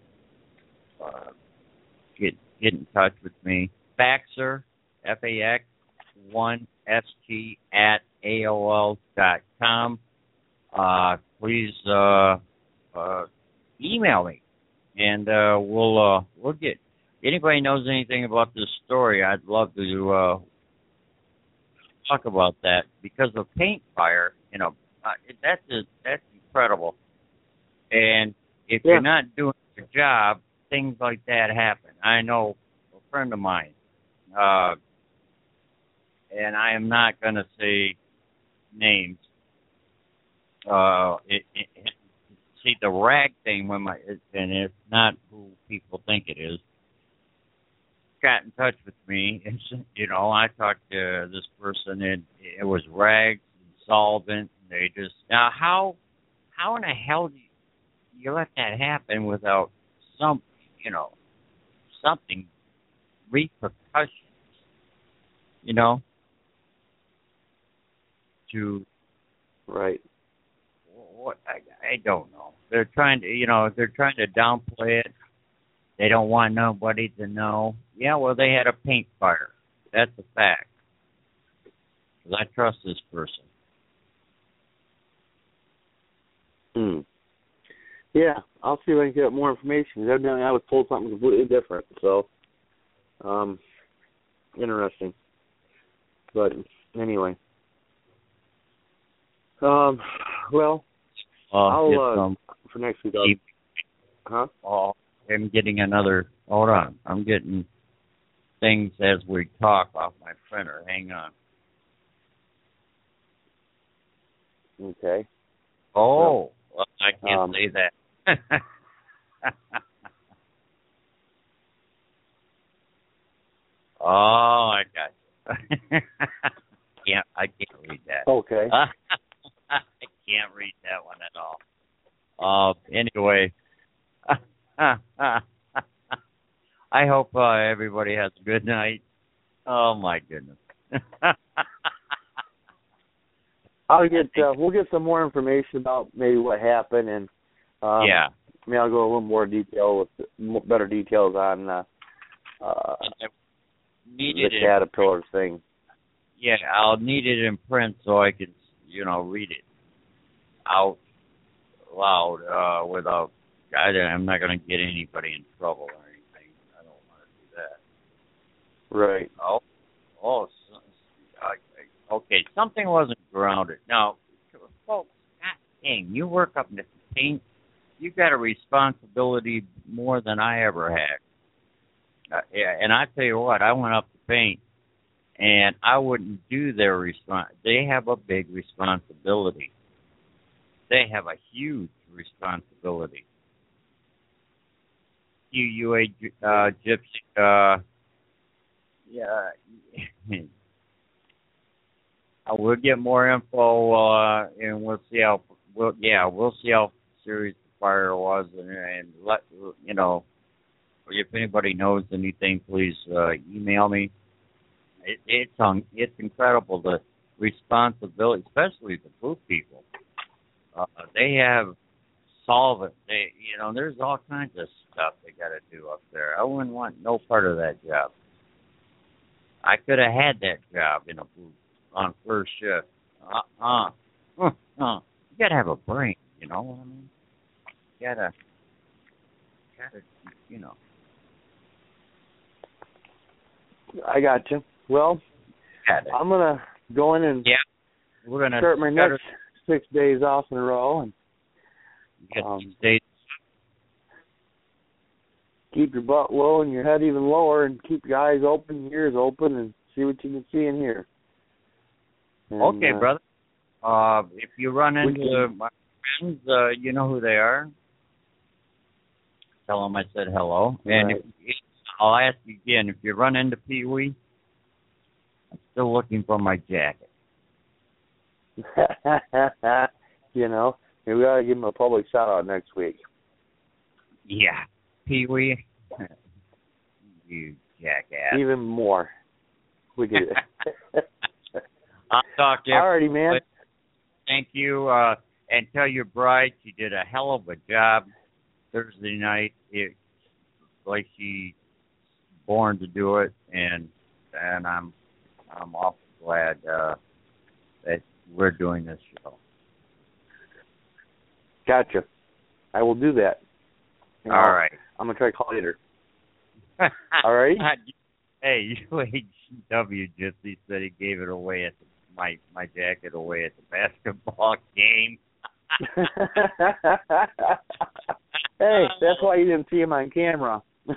uh, get get in touch with me. Faxer, F A X one S T at A O L dot com. Uh, please uh, uh, email me, and uh, we'll uh, we'll get. Anybody knows anything about this story? I'd love to uh, talk about that, because of paint fire. You know, uh, that's a, that's incredible. And if Yeah. you're not doing your job, things like that happen. I know a friend of mine, uh, and I am not going to say names. Uh, it, it, it, see, the rag thing, when my it, and it's not who people think it is, got in touch with me. And, you know, I talked to this person, and it was rags and solvent. They just now how how in the hell do you, you let that happen without some, you know, something repercussions, you know, to Right. what I, I don't know. They're trying to, you know, they're trying to downplay it. They don't want nobody to know. Yeah, well, they had a paint fire. That's a fact. 'Cause I trust this person. Hmm. Yeah, I'll see if I can get more information. Evidently, I was told something completely different. So, um, interesting. But anyway, um, well, Uh, I'll it's, uh, um, for next week. I'll, keep, huh? oh, I'm getting another. Hold on, I'm getting things as we talk off my printer. Hang on. Okay. Oh, well, I can't Um, say that. Oh, I got you. can't I can't read that. Okay. I can't read that one at all. Uh, anyway, I hope uh, everybody has a good night. Oh my goodness. I'll get. Uh, we'll get some more information about maybe what happened, and um, yeah, maybe I'll go a little more detail with more, better details on uh, uh, the Caterpillar thing. Yeah, I'll need it in print so I can, you know, read it out loud uh, without. I, I'm not going to get anybody in trouble or anything. I don't want to do that. Right. Oh, oh. Okay, something wasn't grounded. Now, folks, dang, you work up in the paint. You got a responsibility more than I ever had. Uh, yeah, and I tell you what, I went up to paint, and I wouldn't do their response. They have a big responsibility. They have a huge responsibility. You, you a uh, gypsy. Uh, yeah. Uh, we'll get more info, uh, and we'll see how. We'll, yeah, we'll see how serious the fire was, and, and let you know. If anybody knows anything, please uh, email me. It, it's um, it's incredible the responsibility, especially the blue people. Uh, they have solvent. They, you know, there's all kinds of stuff they got to do up there. I wouldn't want no part of that job. I could have had that job in a blue. On first shift. Uh-uh. Uh, uh. You gotta have a brain, you know what I mean? You gotta, gotta, you know. I got you. Well, I'm gonna go in and yeah. We're gonna start my next six days off in a row and um, keep your butt low and your head even lower and keep your eyes open, your ears open, and see what you can see and hear. And, okay, uh, brother. Uh, if you run into can, my friends, uh, you know who they are. Tell them I said hello. Right. And if, if, I'll ask you again, if you run into Pee Wee, I'm still looking for my jacket. You know, maybe we ought to give him a public shout-out next week. Yeah. Pee Wee, you jackass. Even more. We could. I'll talk to you. Alrighty, man. Thank you. Uh, and tell your bride she did a hell of a job Thursday night. It, like she's born to do it, and and I'm I'm awful glad uh, that we're doing this show. Gotcha. I will do that. You know, All right. I'm gonna try to call later. All right. Hey, U H W Gypsy said he gave it away at the, my my jacket away at the basketball game. Hey, that's why you didn't see him on camera. All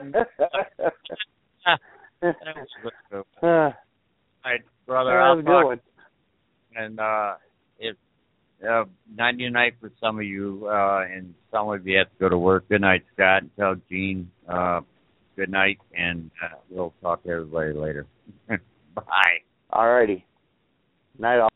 right, brother. How's it going? And uh, it's uh, ninety night for some of you, uh, and some of you have to go to work. Good night, Scott. Tell Gene uh, good night, and uh, we'll talk to everybody later. Bye. All righty. Night all.